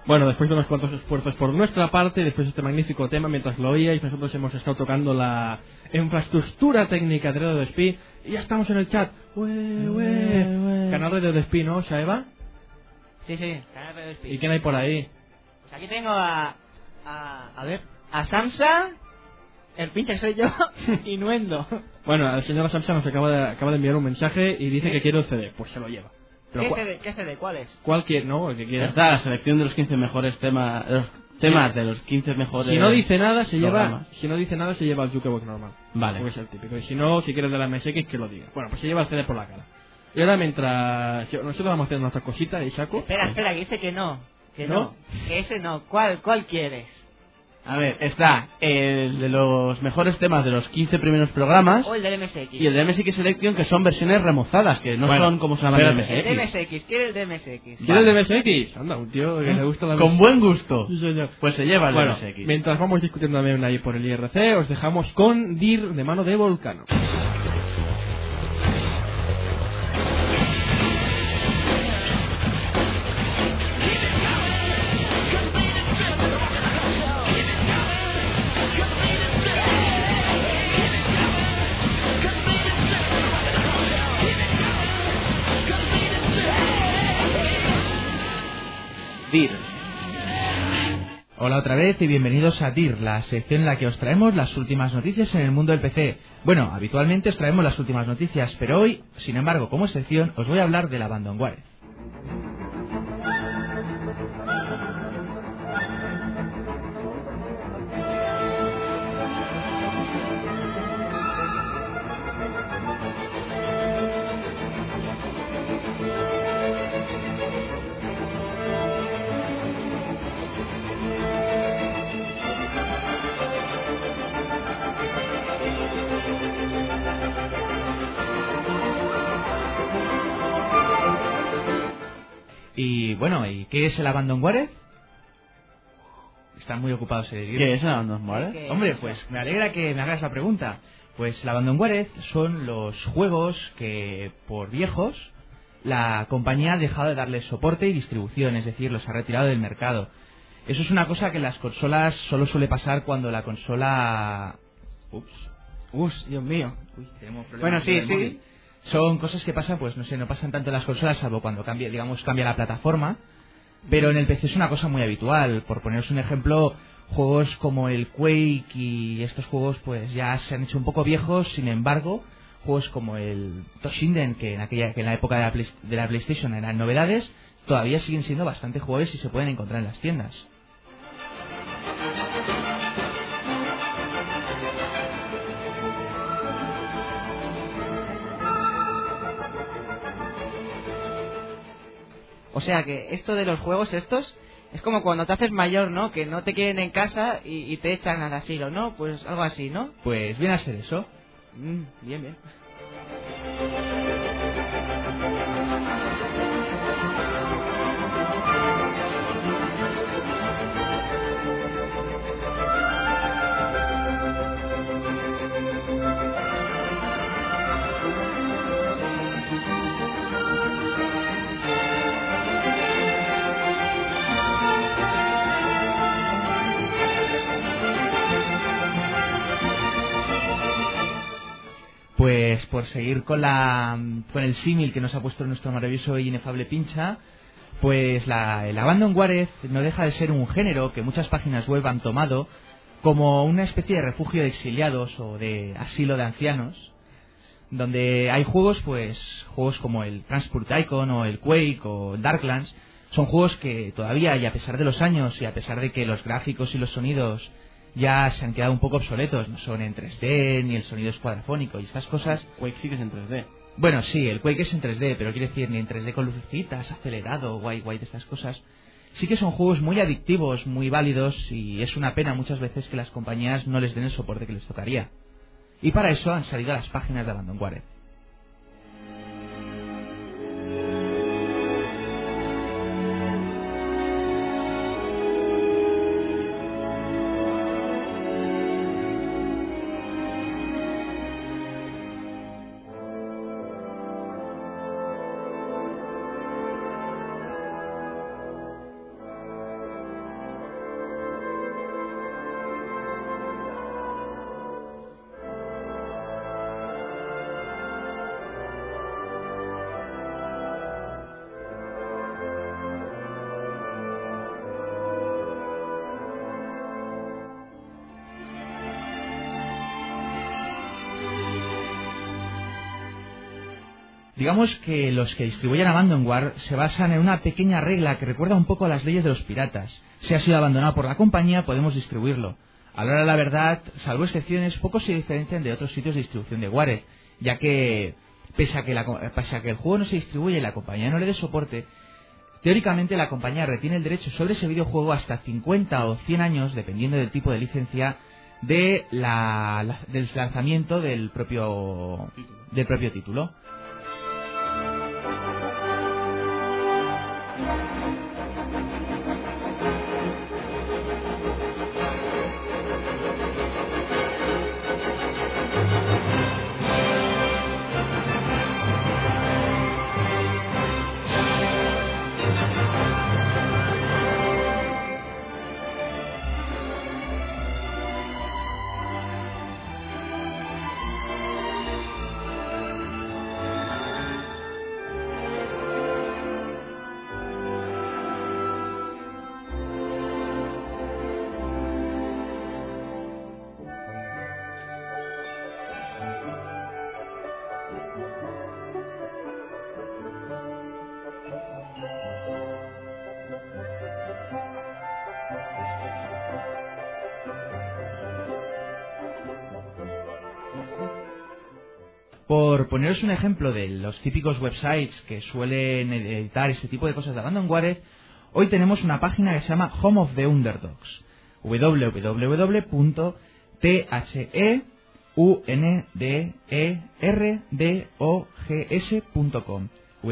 Bueno, después de unos cuantos esfuerzos por nuestra parte, después de este magnífico tema, mientras lo oíais, nosotros hemos estado tocando la infraestructura técnica de Radio Despí y ya estamos en el chat. Canal Radio Despí, ¿no, Saeva? Sí, canal Radio Despí. ¿Y quién hay por ahí? Pues aquí tengo a Samsa, el pinche soy yo, y Nuendo. Bueno, el señor Samsa nos acaba de enviar un mensaje y dice que quiere el CD. Pues se lo lleva. Pero ¿Qué CD? ¿Cuál es? ¿Cuál quiere? No, el que quiera. Está la selección de los 15 mejores temas, de los 15 mejores. Si no dice nada, se programas. lleva el Jukebox normal. Vale. Porque es el típico. Y si no, si quieres de la MSX, que lo diga. Bueno, pues se lleva el CD por la cara. Y ahora mientras nosotros vamos haciendo nuestra cosita, Ishaku. Espera, que dice que no. Que ¿No? Que ese no. ¿Cuál quieres? A ver, está el de los mejores temas de los 15 primeros programas. O el del MSX. Y el de MSX Selection, que son versiones remozadas, que no son como se llaman el MSX. El de MSX, quiere el de MSX. ¿Quiere el de MSX? Anda, un tío que le gusta la Con buen gusto. Sí, señor. Pues se lleva el Bueno, de MSX. mientras vamos discutiendo también ahí por el IRC, os dejamos con Dir de mano de Volcano. DIR. Hola otra vez y bienvenidos a DIR, la sección en la que os traemos las últimas noticias en el mundo del PC. Bueno, habitualmente os traemos las últimas noticias, pero hoy, sin embargo, como excepción, os voy a hablar del Abandonware. Y bueno, ¿y qué es el Abandonware? Están muy ocupados en decir. ¿Qué es el Abandonware? Hombre, pues me alegra que me hagas la pregunta. Pues el Abandonware son los juegos que, por viejos, la compañía ha dejado de darles soporte y distribución, es decir, los ha retirado del mercado. Eso es una cosa que en las consolas solo suele pasar cuando la consola... Dios mío. Tenemos problemas Bueno, con el sí. móvil. Son cosas que pasan, pues no sé, no pasan tanto en las consolas, salvo cuando cambia la plataforma. Pero en el PC es una cosa muy habitual. Por poneros un ejemplo, juegos como el Quake y estos juegos pues ya se han hecho un poco viejos. Sin embargo, juegos como el Toshinden, que en la época de la PlayStation eran novedades, todavía siguen siendo bastante jugables y se pueden encontrar en las tiendas. O sea que esto de los juegos estos es como cuando te haces mayor, ¿no? Que no te quieren en casa y te echan al asilo, ¿no? Pues algo así, ¿no? Pues viene a ser eso. Bien. Pues por seguir con el símil que nos ha puesto nuestro maravilloso y inefable Pincha, pues el Abandonware no deja de ser un género que muchas páginas web han tomado como una especie de refugio de exiliados o de asilo de ancianos, donde hay juegos como el Transport Tycoon o el Quake o el Darklands. Son juegos que todavía, y a pesar de los años y a pesar de que los gráficos y los sonidos ya se han quedado un poco obsoletos, no son en 3D ni el sonido es cuadrafónico y estas cosas. Quake sí que es en 3D. Bueno, sí, el Quake es en 3D, pero quiero decir, ni en 3D con lucecitas, acelerado, guay de estas cosas. Sí que son juegos muy adictivos, muy válidos, y es una pena muchas veces que las compañías no les den el soporte que les tocaría. Y para eso han salido las páginas de Abandonware. Digamos que los que distribuyen Abandonware se basan en una pequeña regla que recuerda un poco a las leyes de los piratas. Si ha sido abandonado por la compañía, podemos distribuirlo. A la hora de la verdad, salvo excepciones, pocos se diferencian de otros sitios de distribución de Warez, ya que, pese a que el juego no se distribuye y la compañía no le dé soporte, teóricamente la compañía retiene el derecho sobre ese videojuego hasta 50 o 100 años, dependiendo del tipo de licencia, del lanzamiento del propio título. Por poneros un ejemplo de los típicos websites que suelen editar este tipo de cosas de Abandonware, hoy tenemos una página que se llama Home of the Underdogs, www.theunderdogs.com,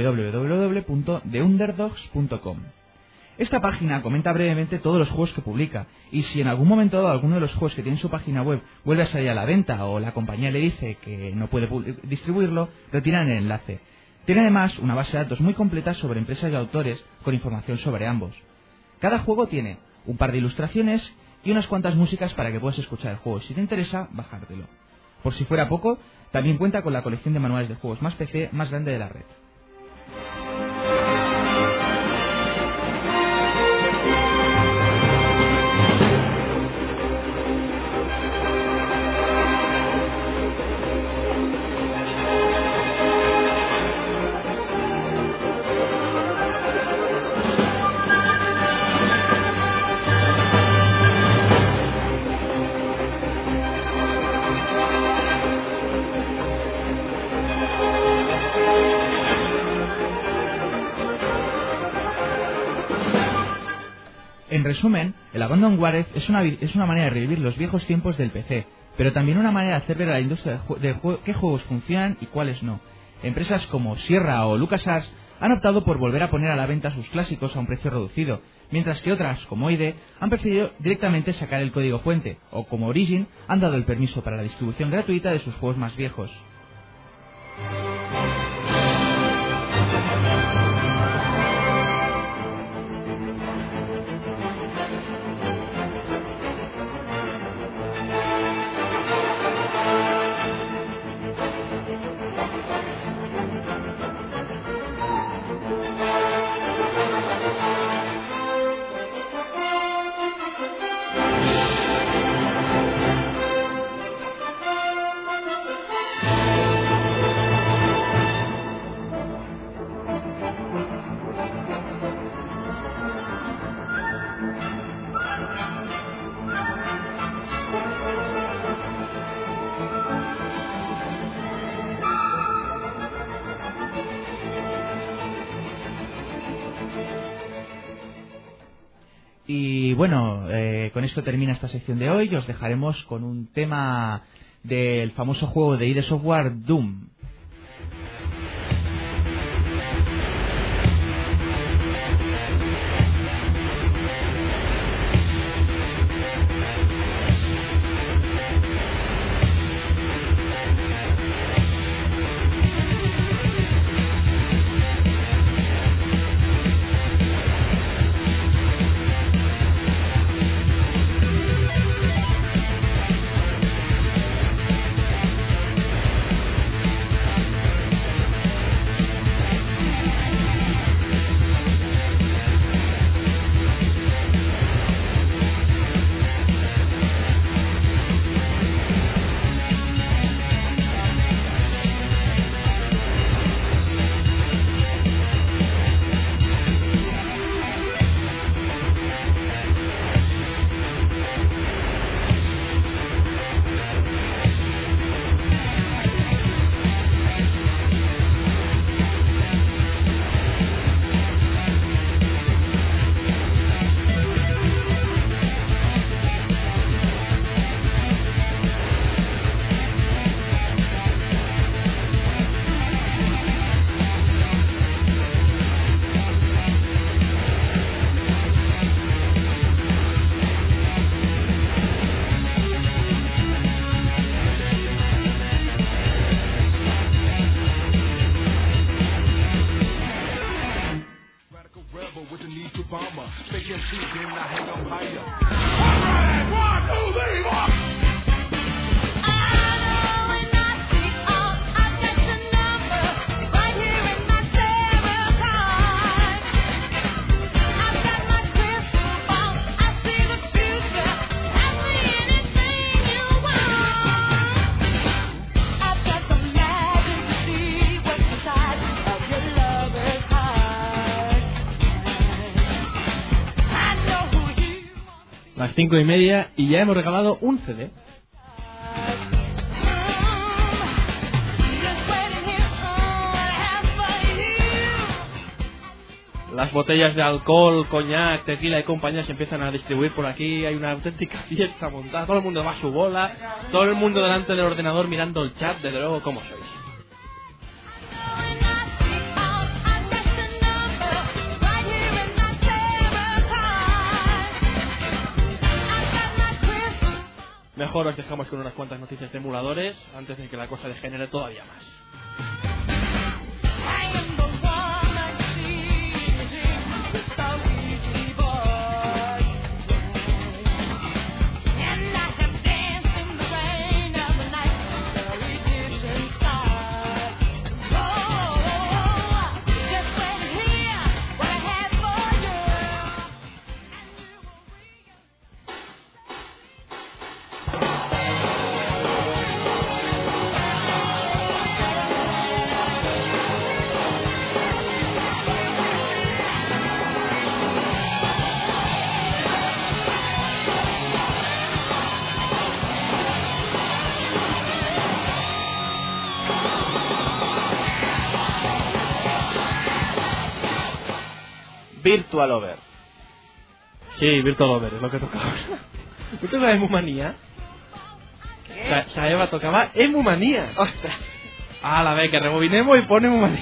www.theunderdogs.com. Esta página comenta brevemente todos los juegos que publica, y si en algún momento dado alguno de los juegos que tiene en su página web vuelve a salir a la venta o la compañía le dice que no puede distribuirlo, retiran el enlace. Tiene además una base de datos muy completa sobre empresas y autores con información sobre ambos. Cada juego tiene un par de ilustraciones y unas cuantas músicas para que puedas escuchar el juego. Si te interesa, bajártelo. Por si fuera poco, también cuenta con la colección de manuales de juegos más PC más grande de la red. En resumen, el Abandonware es una manera de revivir los viejos tiempos del PC, pero también una manera de hacer ver a la industria de qué juegos funcionan y cuáles no. Empresas como Sierra o LucasArts han optado por volver a poner a la venta sus clásicos a un precio reducido, mientras que otras, como ID, han preferido directamente sacar el código fuente, o como Origin, han dado el permiso para la distribución gratuita de sus juegos más viejos. Y bueno, con esto termina esta sección de hoy. Os dejaremos con un tema del famoso juego de ID Software, Doom. Las 5:30 y ya hemos regalado un CD. Las botellas de alcohol, coñac, tequila y compañía se empiezan a distribuir por aquí. Hay una auténtica fiesta montada. Todo el mundo va a su bola. Todo el mundo delante del ordenador mirando el chat. Desde luego, ¿cómo sois? Mejor os dejamos con unas cuantas noticias de emuladores antes de que la cosa degenere todavía más. Virtual Over. Sí, Virtual Over, es lo que tocaba. ¿No tocaba Emumanía? ¿Qué? Saeva tocaba Emumanía. ¡Ostras! Ah, la ve, que rebobinemos y pone Emumanía.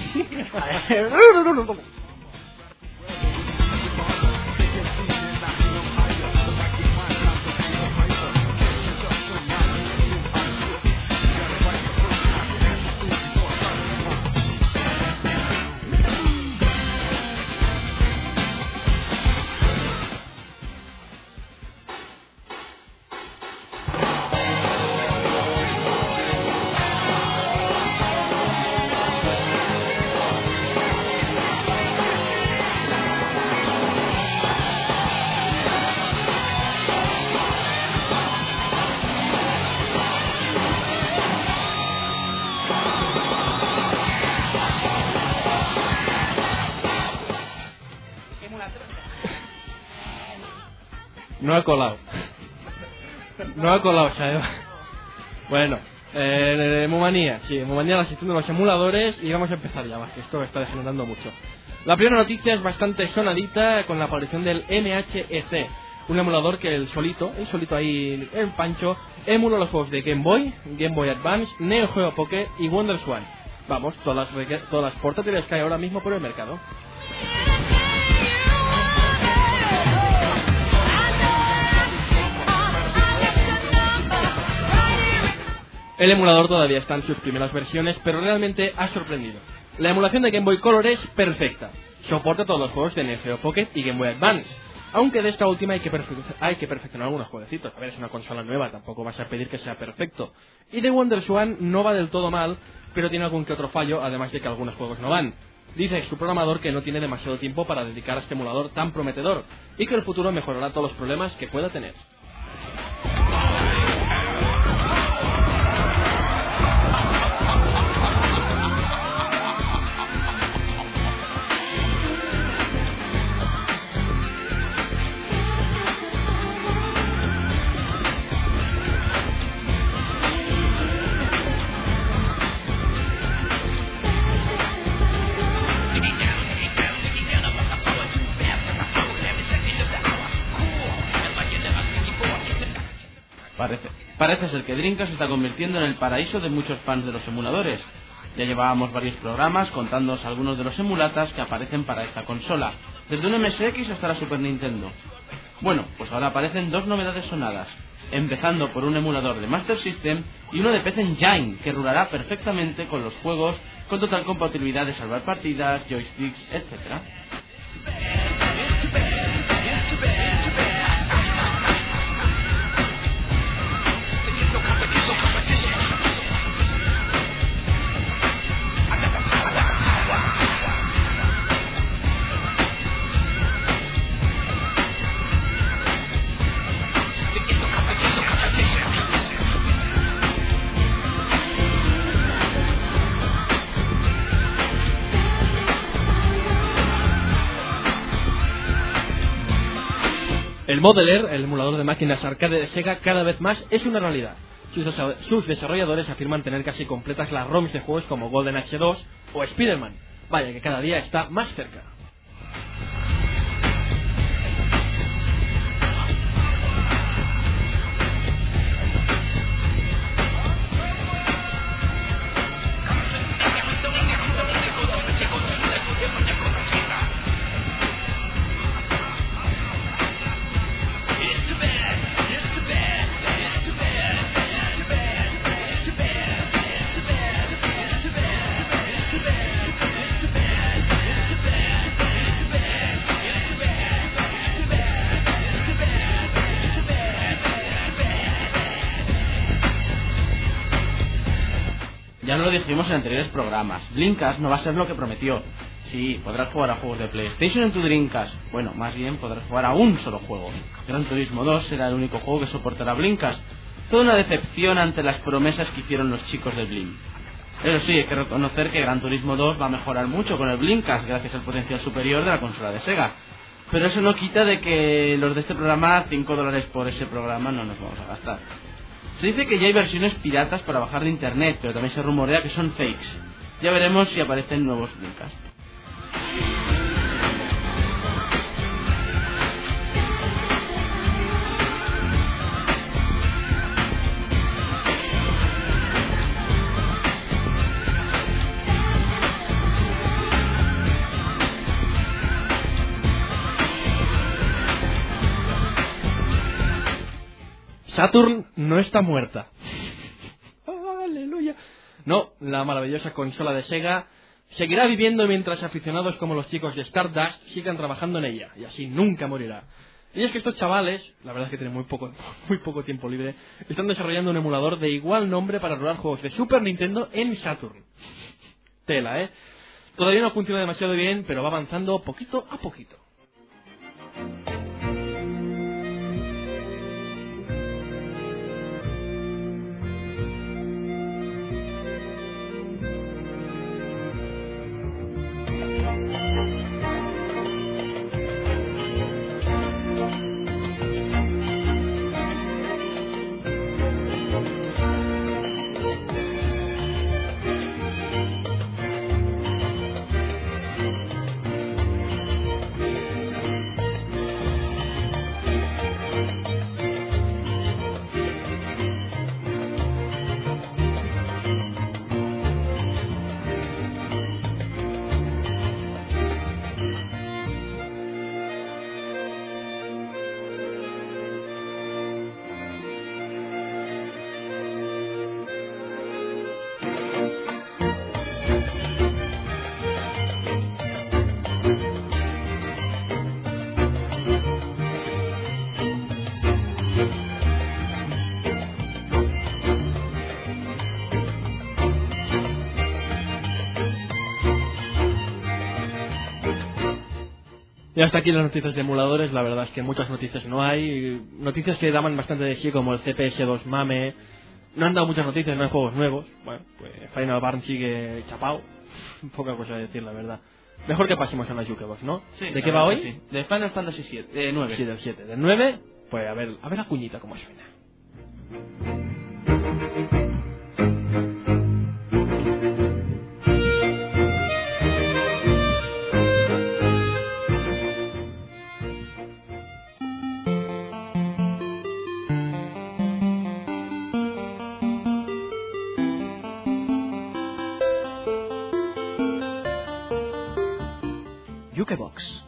No ha colado. No ha colado, Saeva. Bueno, Emumanía. Sí, Emumanía, la sección de los emuladores. Y vamos a empezar ya, que esto está degenerando mucho. La primera noticia es bastante sonadita con la aparición del MHEC. Un emulador que el solito ahí en Pancho, emula los juegos de Game Boy, Game Boy Advance, Neo Geo Pocket y WonderSwan. Vamos, todas las portátiles que hay ahora mismo por el mercado. El emulador todavía está en sus primeras versiones, pero realmente ha sorprendido. La emulación de Game Boy Color es perfecta. Soporta todos los juegos de Neo Geo Pocket y Game Boy Advance. Aunque de esta última hay que perfeccionar algunos jueguecitos. A ver, es una consola nueva, tampoco vas a pedir que sea perfecto. Y de WonderSwan no va del todo mal, pero tiene algún que otro fallo, además de que algunos juegos no van. Dice su programador que no tiene demasiado tiempo para dedicar a este emulador tan prometedor, y que el futuro mejorará todos los problemas que pueda tener. Parece ser que Dreamcast se está convirtiendo en el paraíso de muchos fans de los emuladores. Ya llevábamos varios programas contándoos algunos de los emulatas que aparecen para esta consola, desde un MSX hasta la Super Nintendo. Bueno, pues ahora aparecen dos novedades sonadas, empezando por un emulador de Master System y uno de PC Engine, que rulará perfectamente con los juegos con total compatibilidad de salvar partidas, joysticks, etc. Modeler, el emulador de máquinas arcade de Sega, cada vez más es una realidad. Sus desarrolladores afirman tener casi completas las ROMs de juegos como Golden Axe 2 o Spider-Man. Vaya que cada día está más cerca. Ya lo dijimos en anteriores programas, Dreamcast no va a ser lo que prometió. Sí, podrás jugar a juegos de PlayStation en tu Dreamcast. Bueno, más bien podrás jugar a un solo juego. Gran Turismo 2 será el único juego que soportará Dreamcast. Toda una decepción ante las promesas que hicieron los chicos de Blim. Pero sí, hay que reconocer que Gran Turismo 2 va a mejorar mucho con el Dreamcast gracias al potencial superior de la consola de Sega. Pero eso no quita de que los de este programa, $5 por ese programa no nos vamos a gastar. Se dice que ya hay versiones piratas para bajar de internet, pero también se rumorea que son fakes. Ya veremos si aparecen nuevos Dreamcast. Saturn no está muerta. ¡Aleluya! No, la maravillosa consola de Sega seguirá viviendo mientras aficionados como los chicos de Stardust sigan trabajando en ella, y así nunca morirá. Y es que estos chavales, la verdad es que tienen muy poco tiempo libre, están desarrollando un emulador de igual nombre para rodar juegos de Super Nintendo en Saturn. Tela, ¿eh? Todavía no funciona demasiado bien, pero va avanzando poquito a poquito. Y hasta aquí las noticias de emuladores. La verdad es que muchas noticias no hay. Noticias que daban bastante de sí, como el CPS2 MAME. No han dado muchas noticias, no hay juegos nuevos. Bueno, pues Final Barn sigue chapao. Poca cosa de decir, la verdad. Mejor que pasemos a la Jukebox, ¿no? Sí, ¿de qué va hoy? Sí. De Final Fantasy 7, 9. Sí, del 7. Del 9, pues a ver la cuñita cómo suena. Jukebox.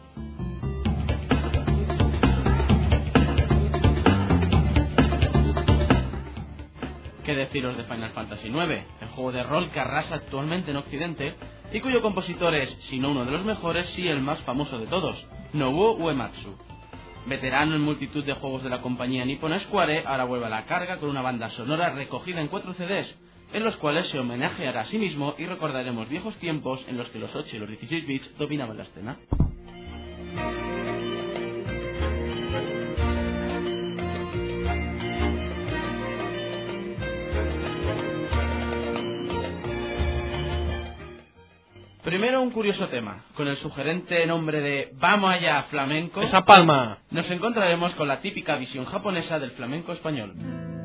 ¿Qué deciros de Final Fantasy 9? El juego de rol que arrasa actualmente en Occidente y cuyo compositor es, si no uno de los mejores, sí el más famoso de todos, Nobuo Uematsu. Veterano en multitud de juegos de la compañía Nippon Square, ahora vuelve a la carga con una banda sonora recogida en 4 CDs, en los cuales se homenajeará a sí mismo y recordaremos viejos tiempos en los que los 8 y los 16 bits dominaban la escena. Primero un curioso tema. Con el sugerente nombre de Vamos allá, flamenco. ¡Esa palma! Nos encontraremos con la típica visión japonesa del flamenco español.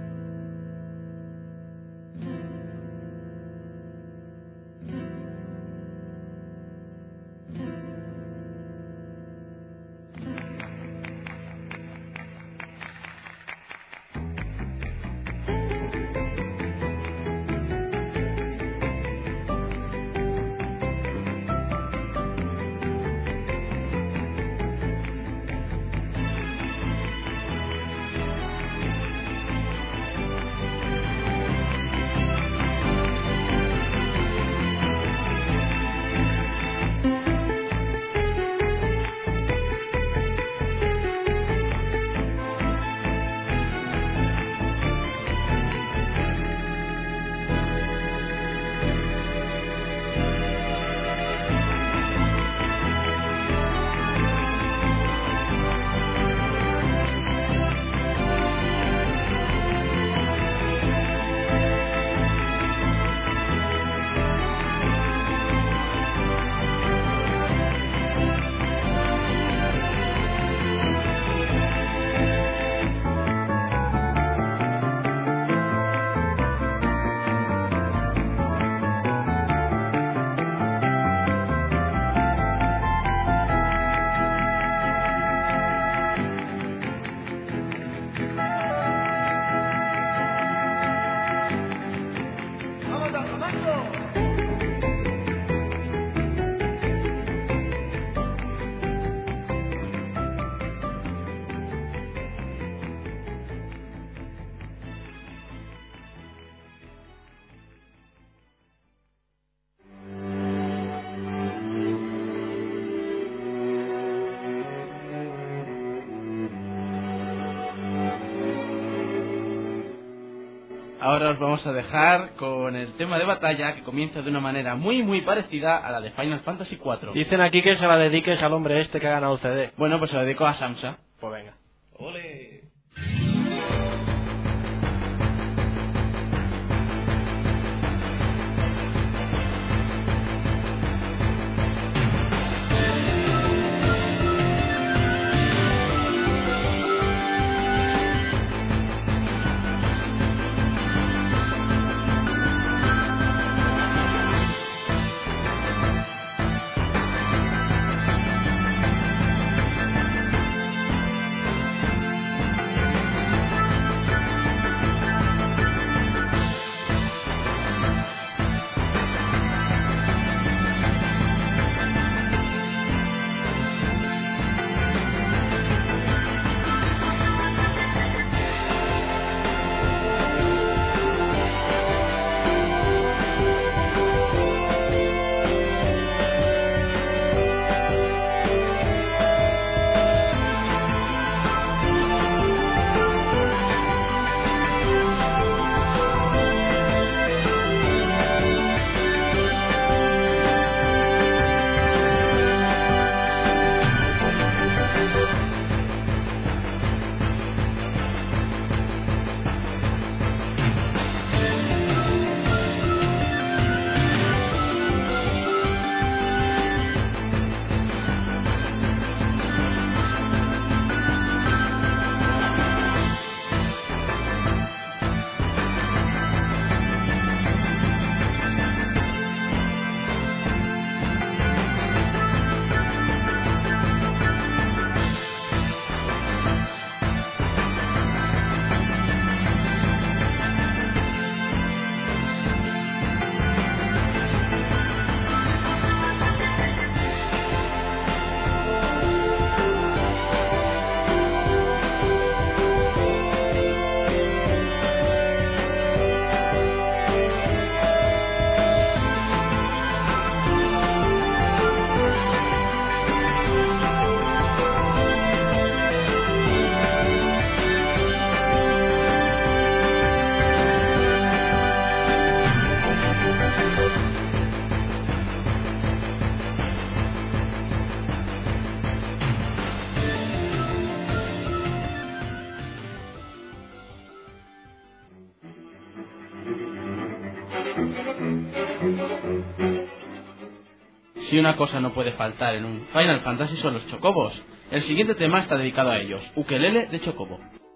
Ahora os vamos a dejar con el tema de batalla que comienza de una manera muy parecida a la de Final Fantasy IV. Dicen aquí que se la dediques al hombre este que ha ganado el CD. Bueno, pues se lo dedico a Samsa. Pues venga. ¡Ole! Si una cosa no puede faltar en un Final Fantasy son los chocobos. El siguiente tema está dedicado a ellos, Ukelele de Chocobo.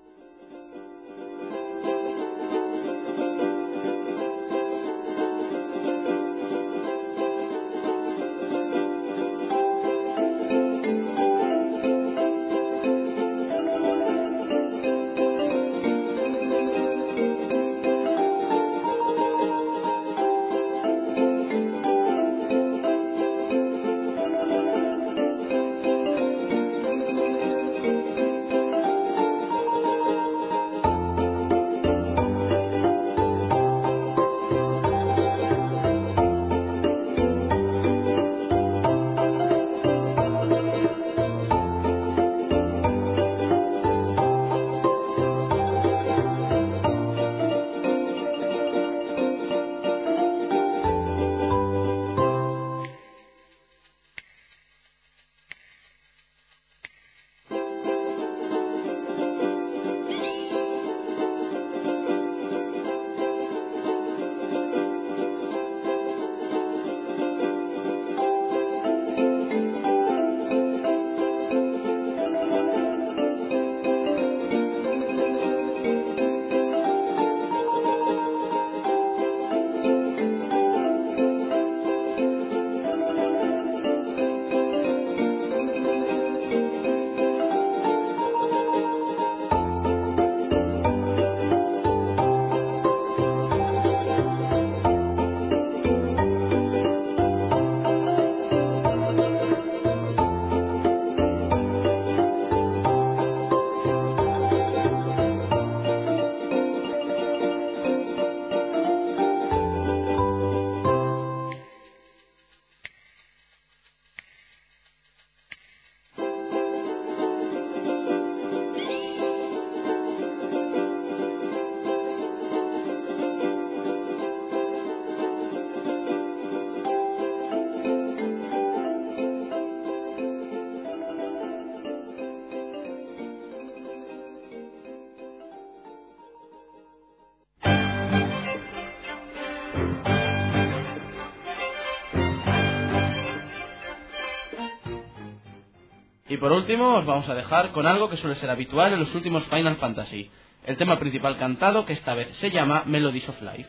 Y por último os vamos a dejar con algo que suele ser habitual en los últimos Final Fantasy, el tema principal cantado, que esta vez se llama Melodies of Life.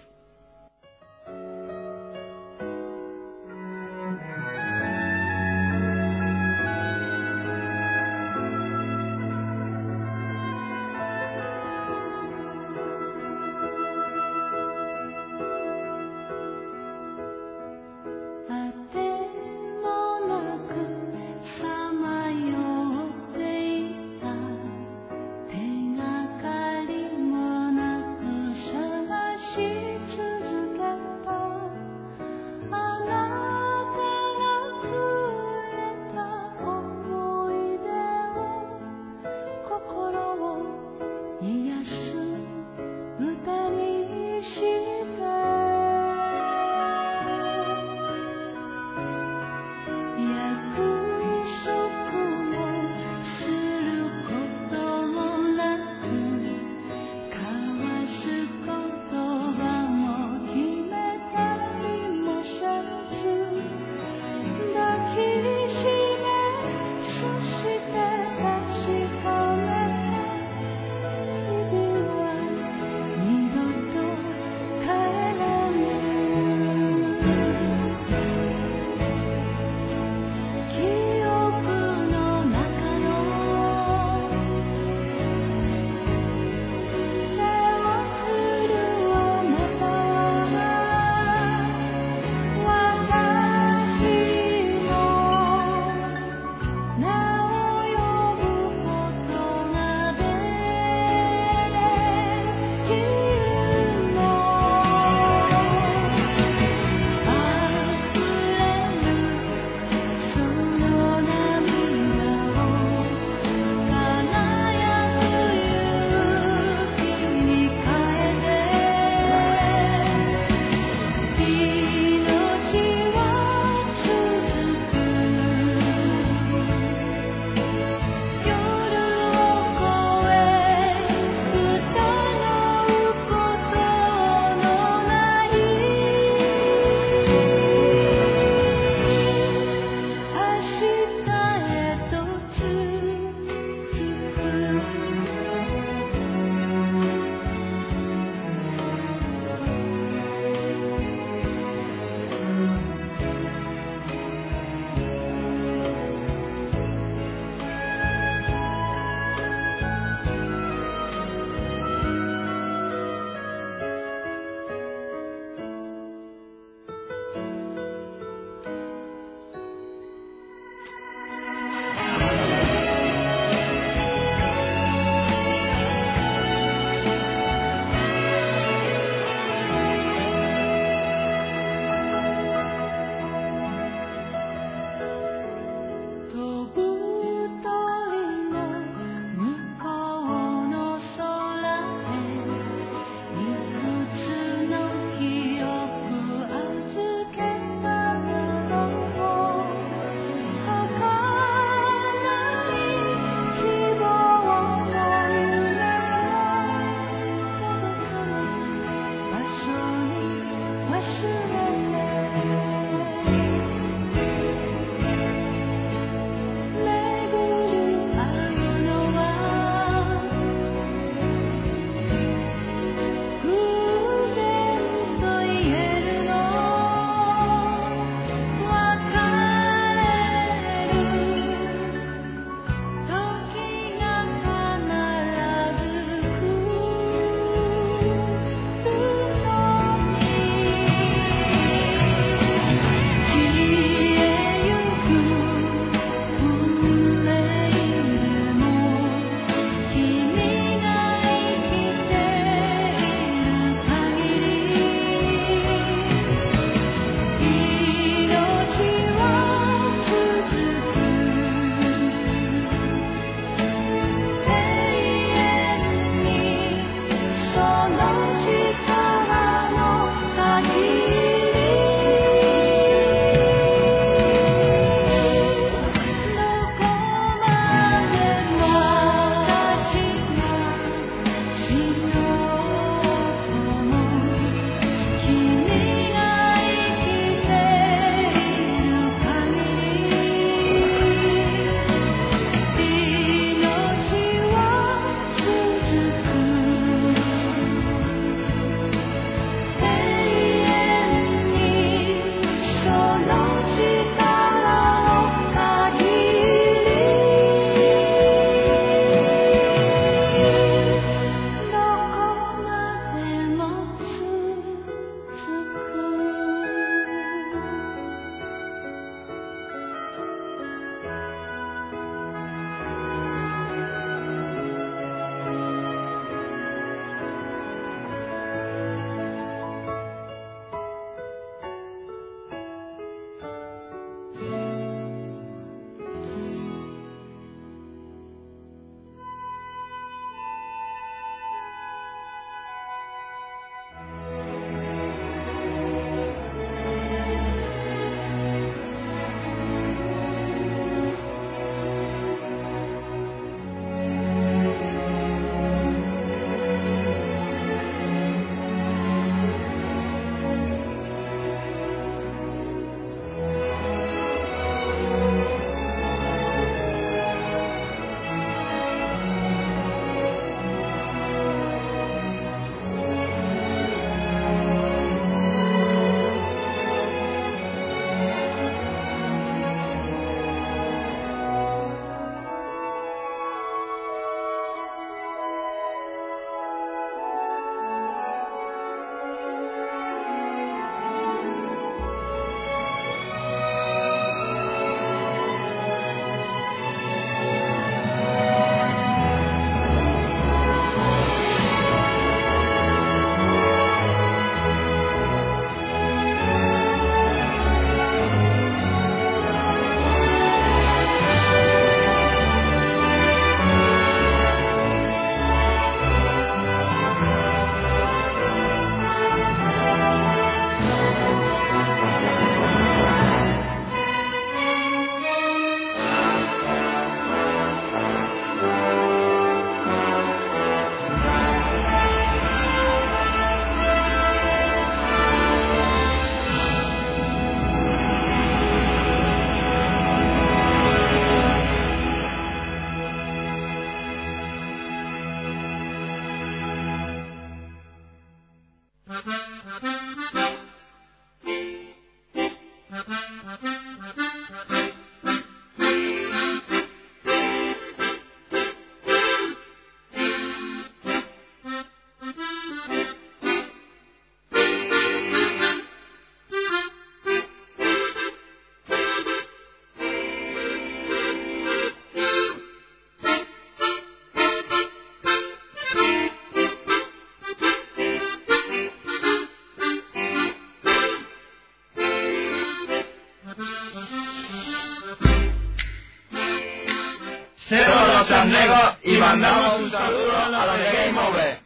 Y mandamos un saludo a los de Game Over.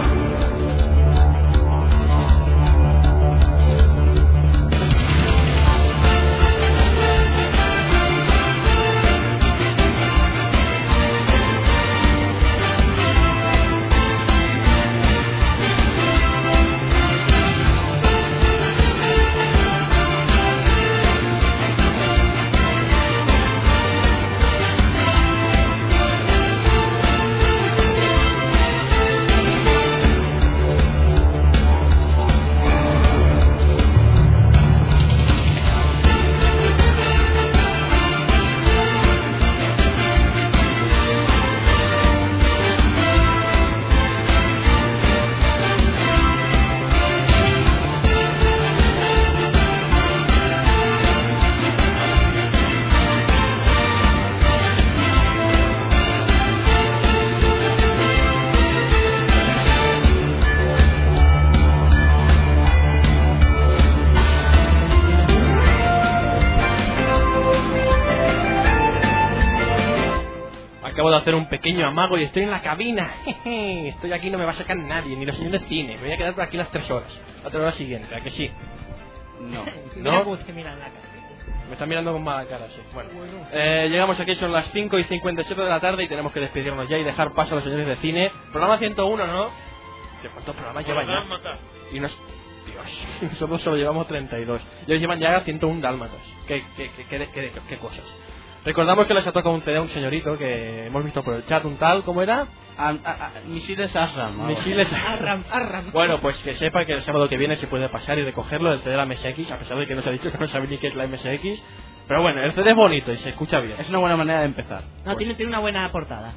Acabo de hacer un pequeño amago y estoy en la cabina. Estoy aquí, no me va a sacar nadie, ni los señores de cine. Me voy a quedar por aquí las 3 horas. La 3 horas siguiente, ¿a que sí? No. ¿No? Mira en la cara. Me están mirando con mala cara, sí. Bueno, llegamos aquí, son las 5:57 de la tarde y tenemos que despedirnos ya y dejar paso a los señores de cine. Programa 101, ¿no? ¿Cuántos programas llevan ya? Y nos... Dios, nosotros solo llevamos 32. Y ellos llevan ya 101 dálmatas. ¿Qué cosas? Recordamos que les ha tocado un CD a un señorito que hemos visto por el chat, un tal, ¿cómo era? Misiles Asram. Misiles Arram. Bueno, pues que sepa que el sábado que viene se puede pasar y recogerlo, el CD de la MSX, a pesar de que nos ha dicho que no sabe ni qué es la MSX. Pero bueno, el CD es bonito y se escucha bien. Es una buena manera de empezar. No, tiene una buena portada.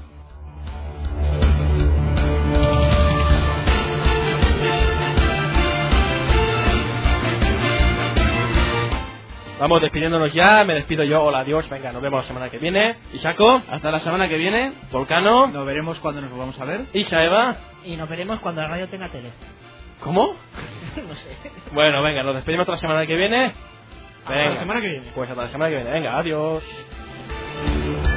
Vamos despidiéndonos ya, me despido yo, hola, adiós, venga, nos vemos la semana que viene. Isaco, Hasta la semana que viene. Volcano, Nos veremos cuando nos volvamos a ver. Isa Eva. Y nos veremos cuando la radio tenga tele. ¿Cómo? No sé. Bueno, venga, nos despedimos hasta la semana que viene. Hasta la semana que viene. Pues hasta la semana que viene, venga, adiós.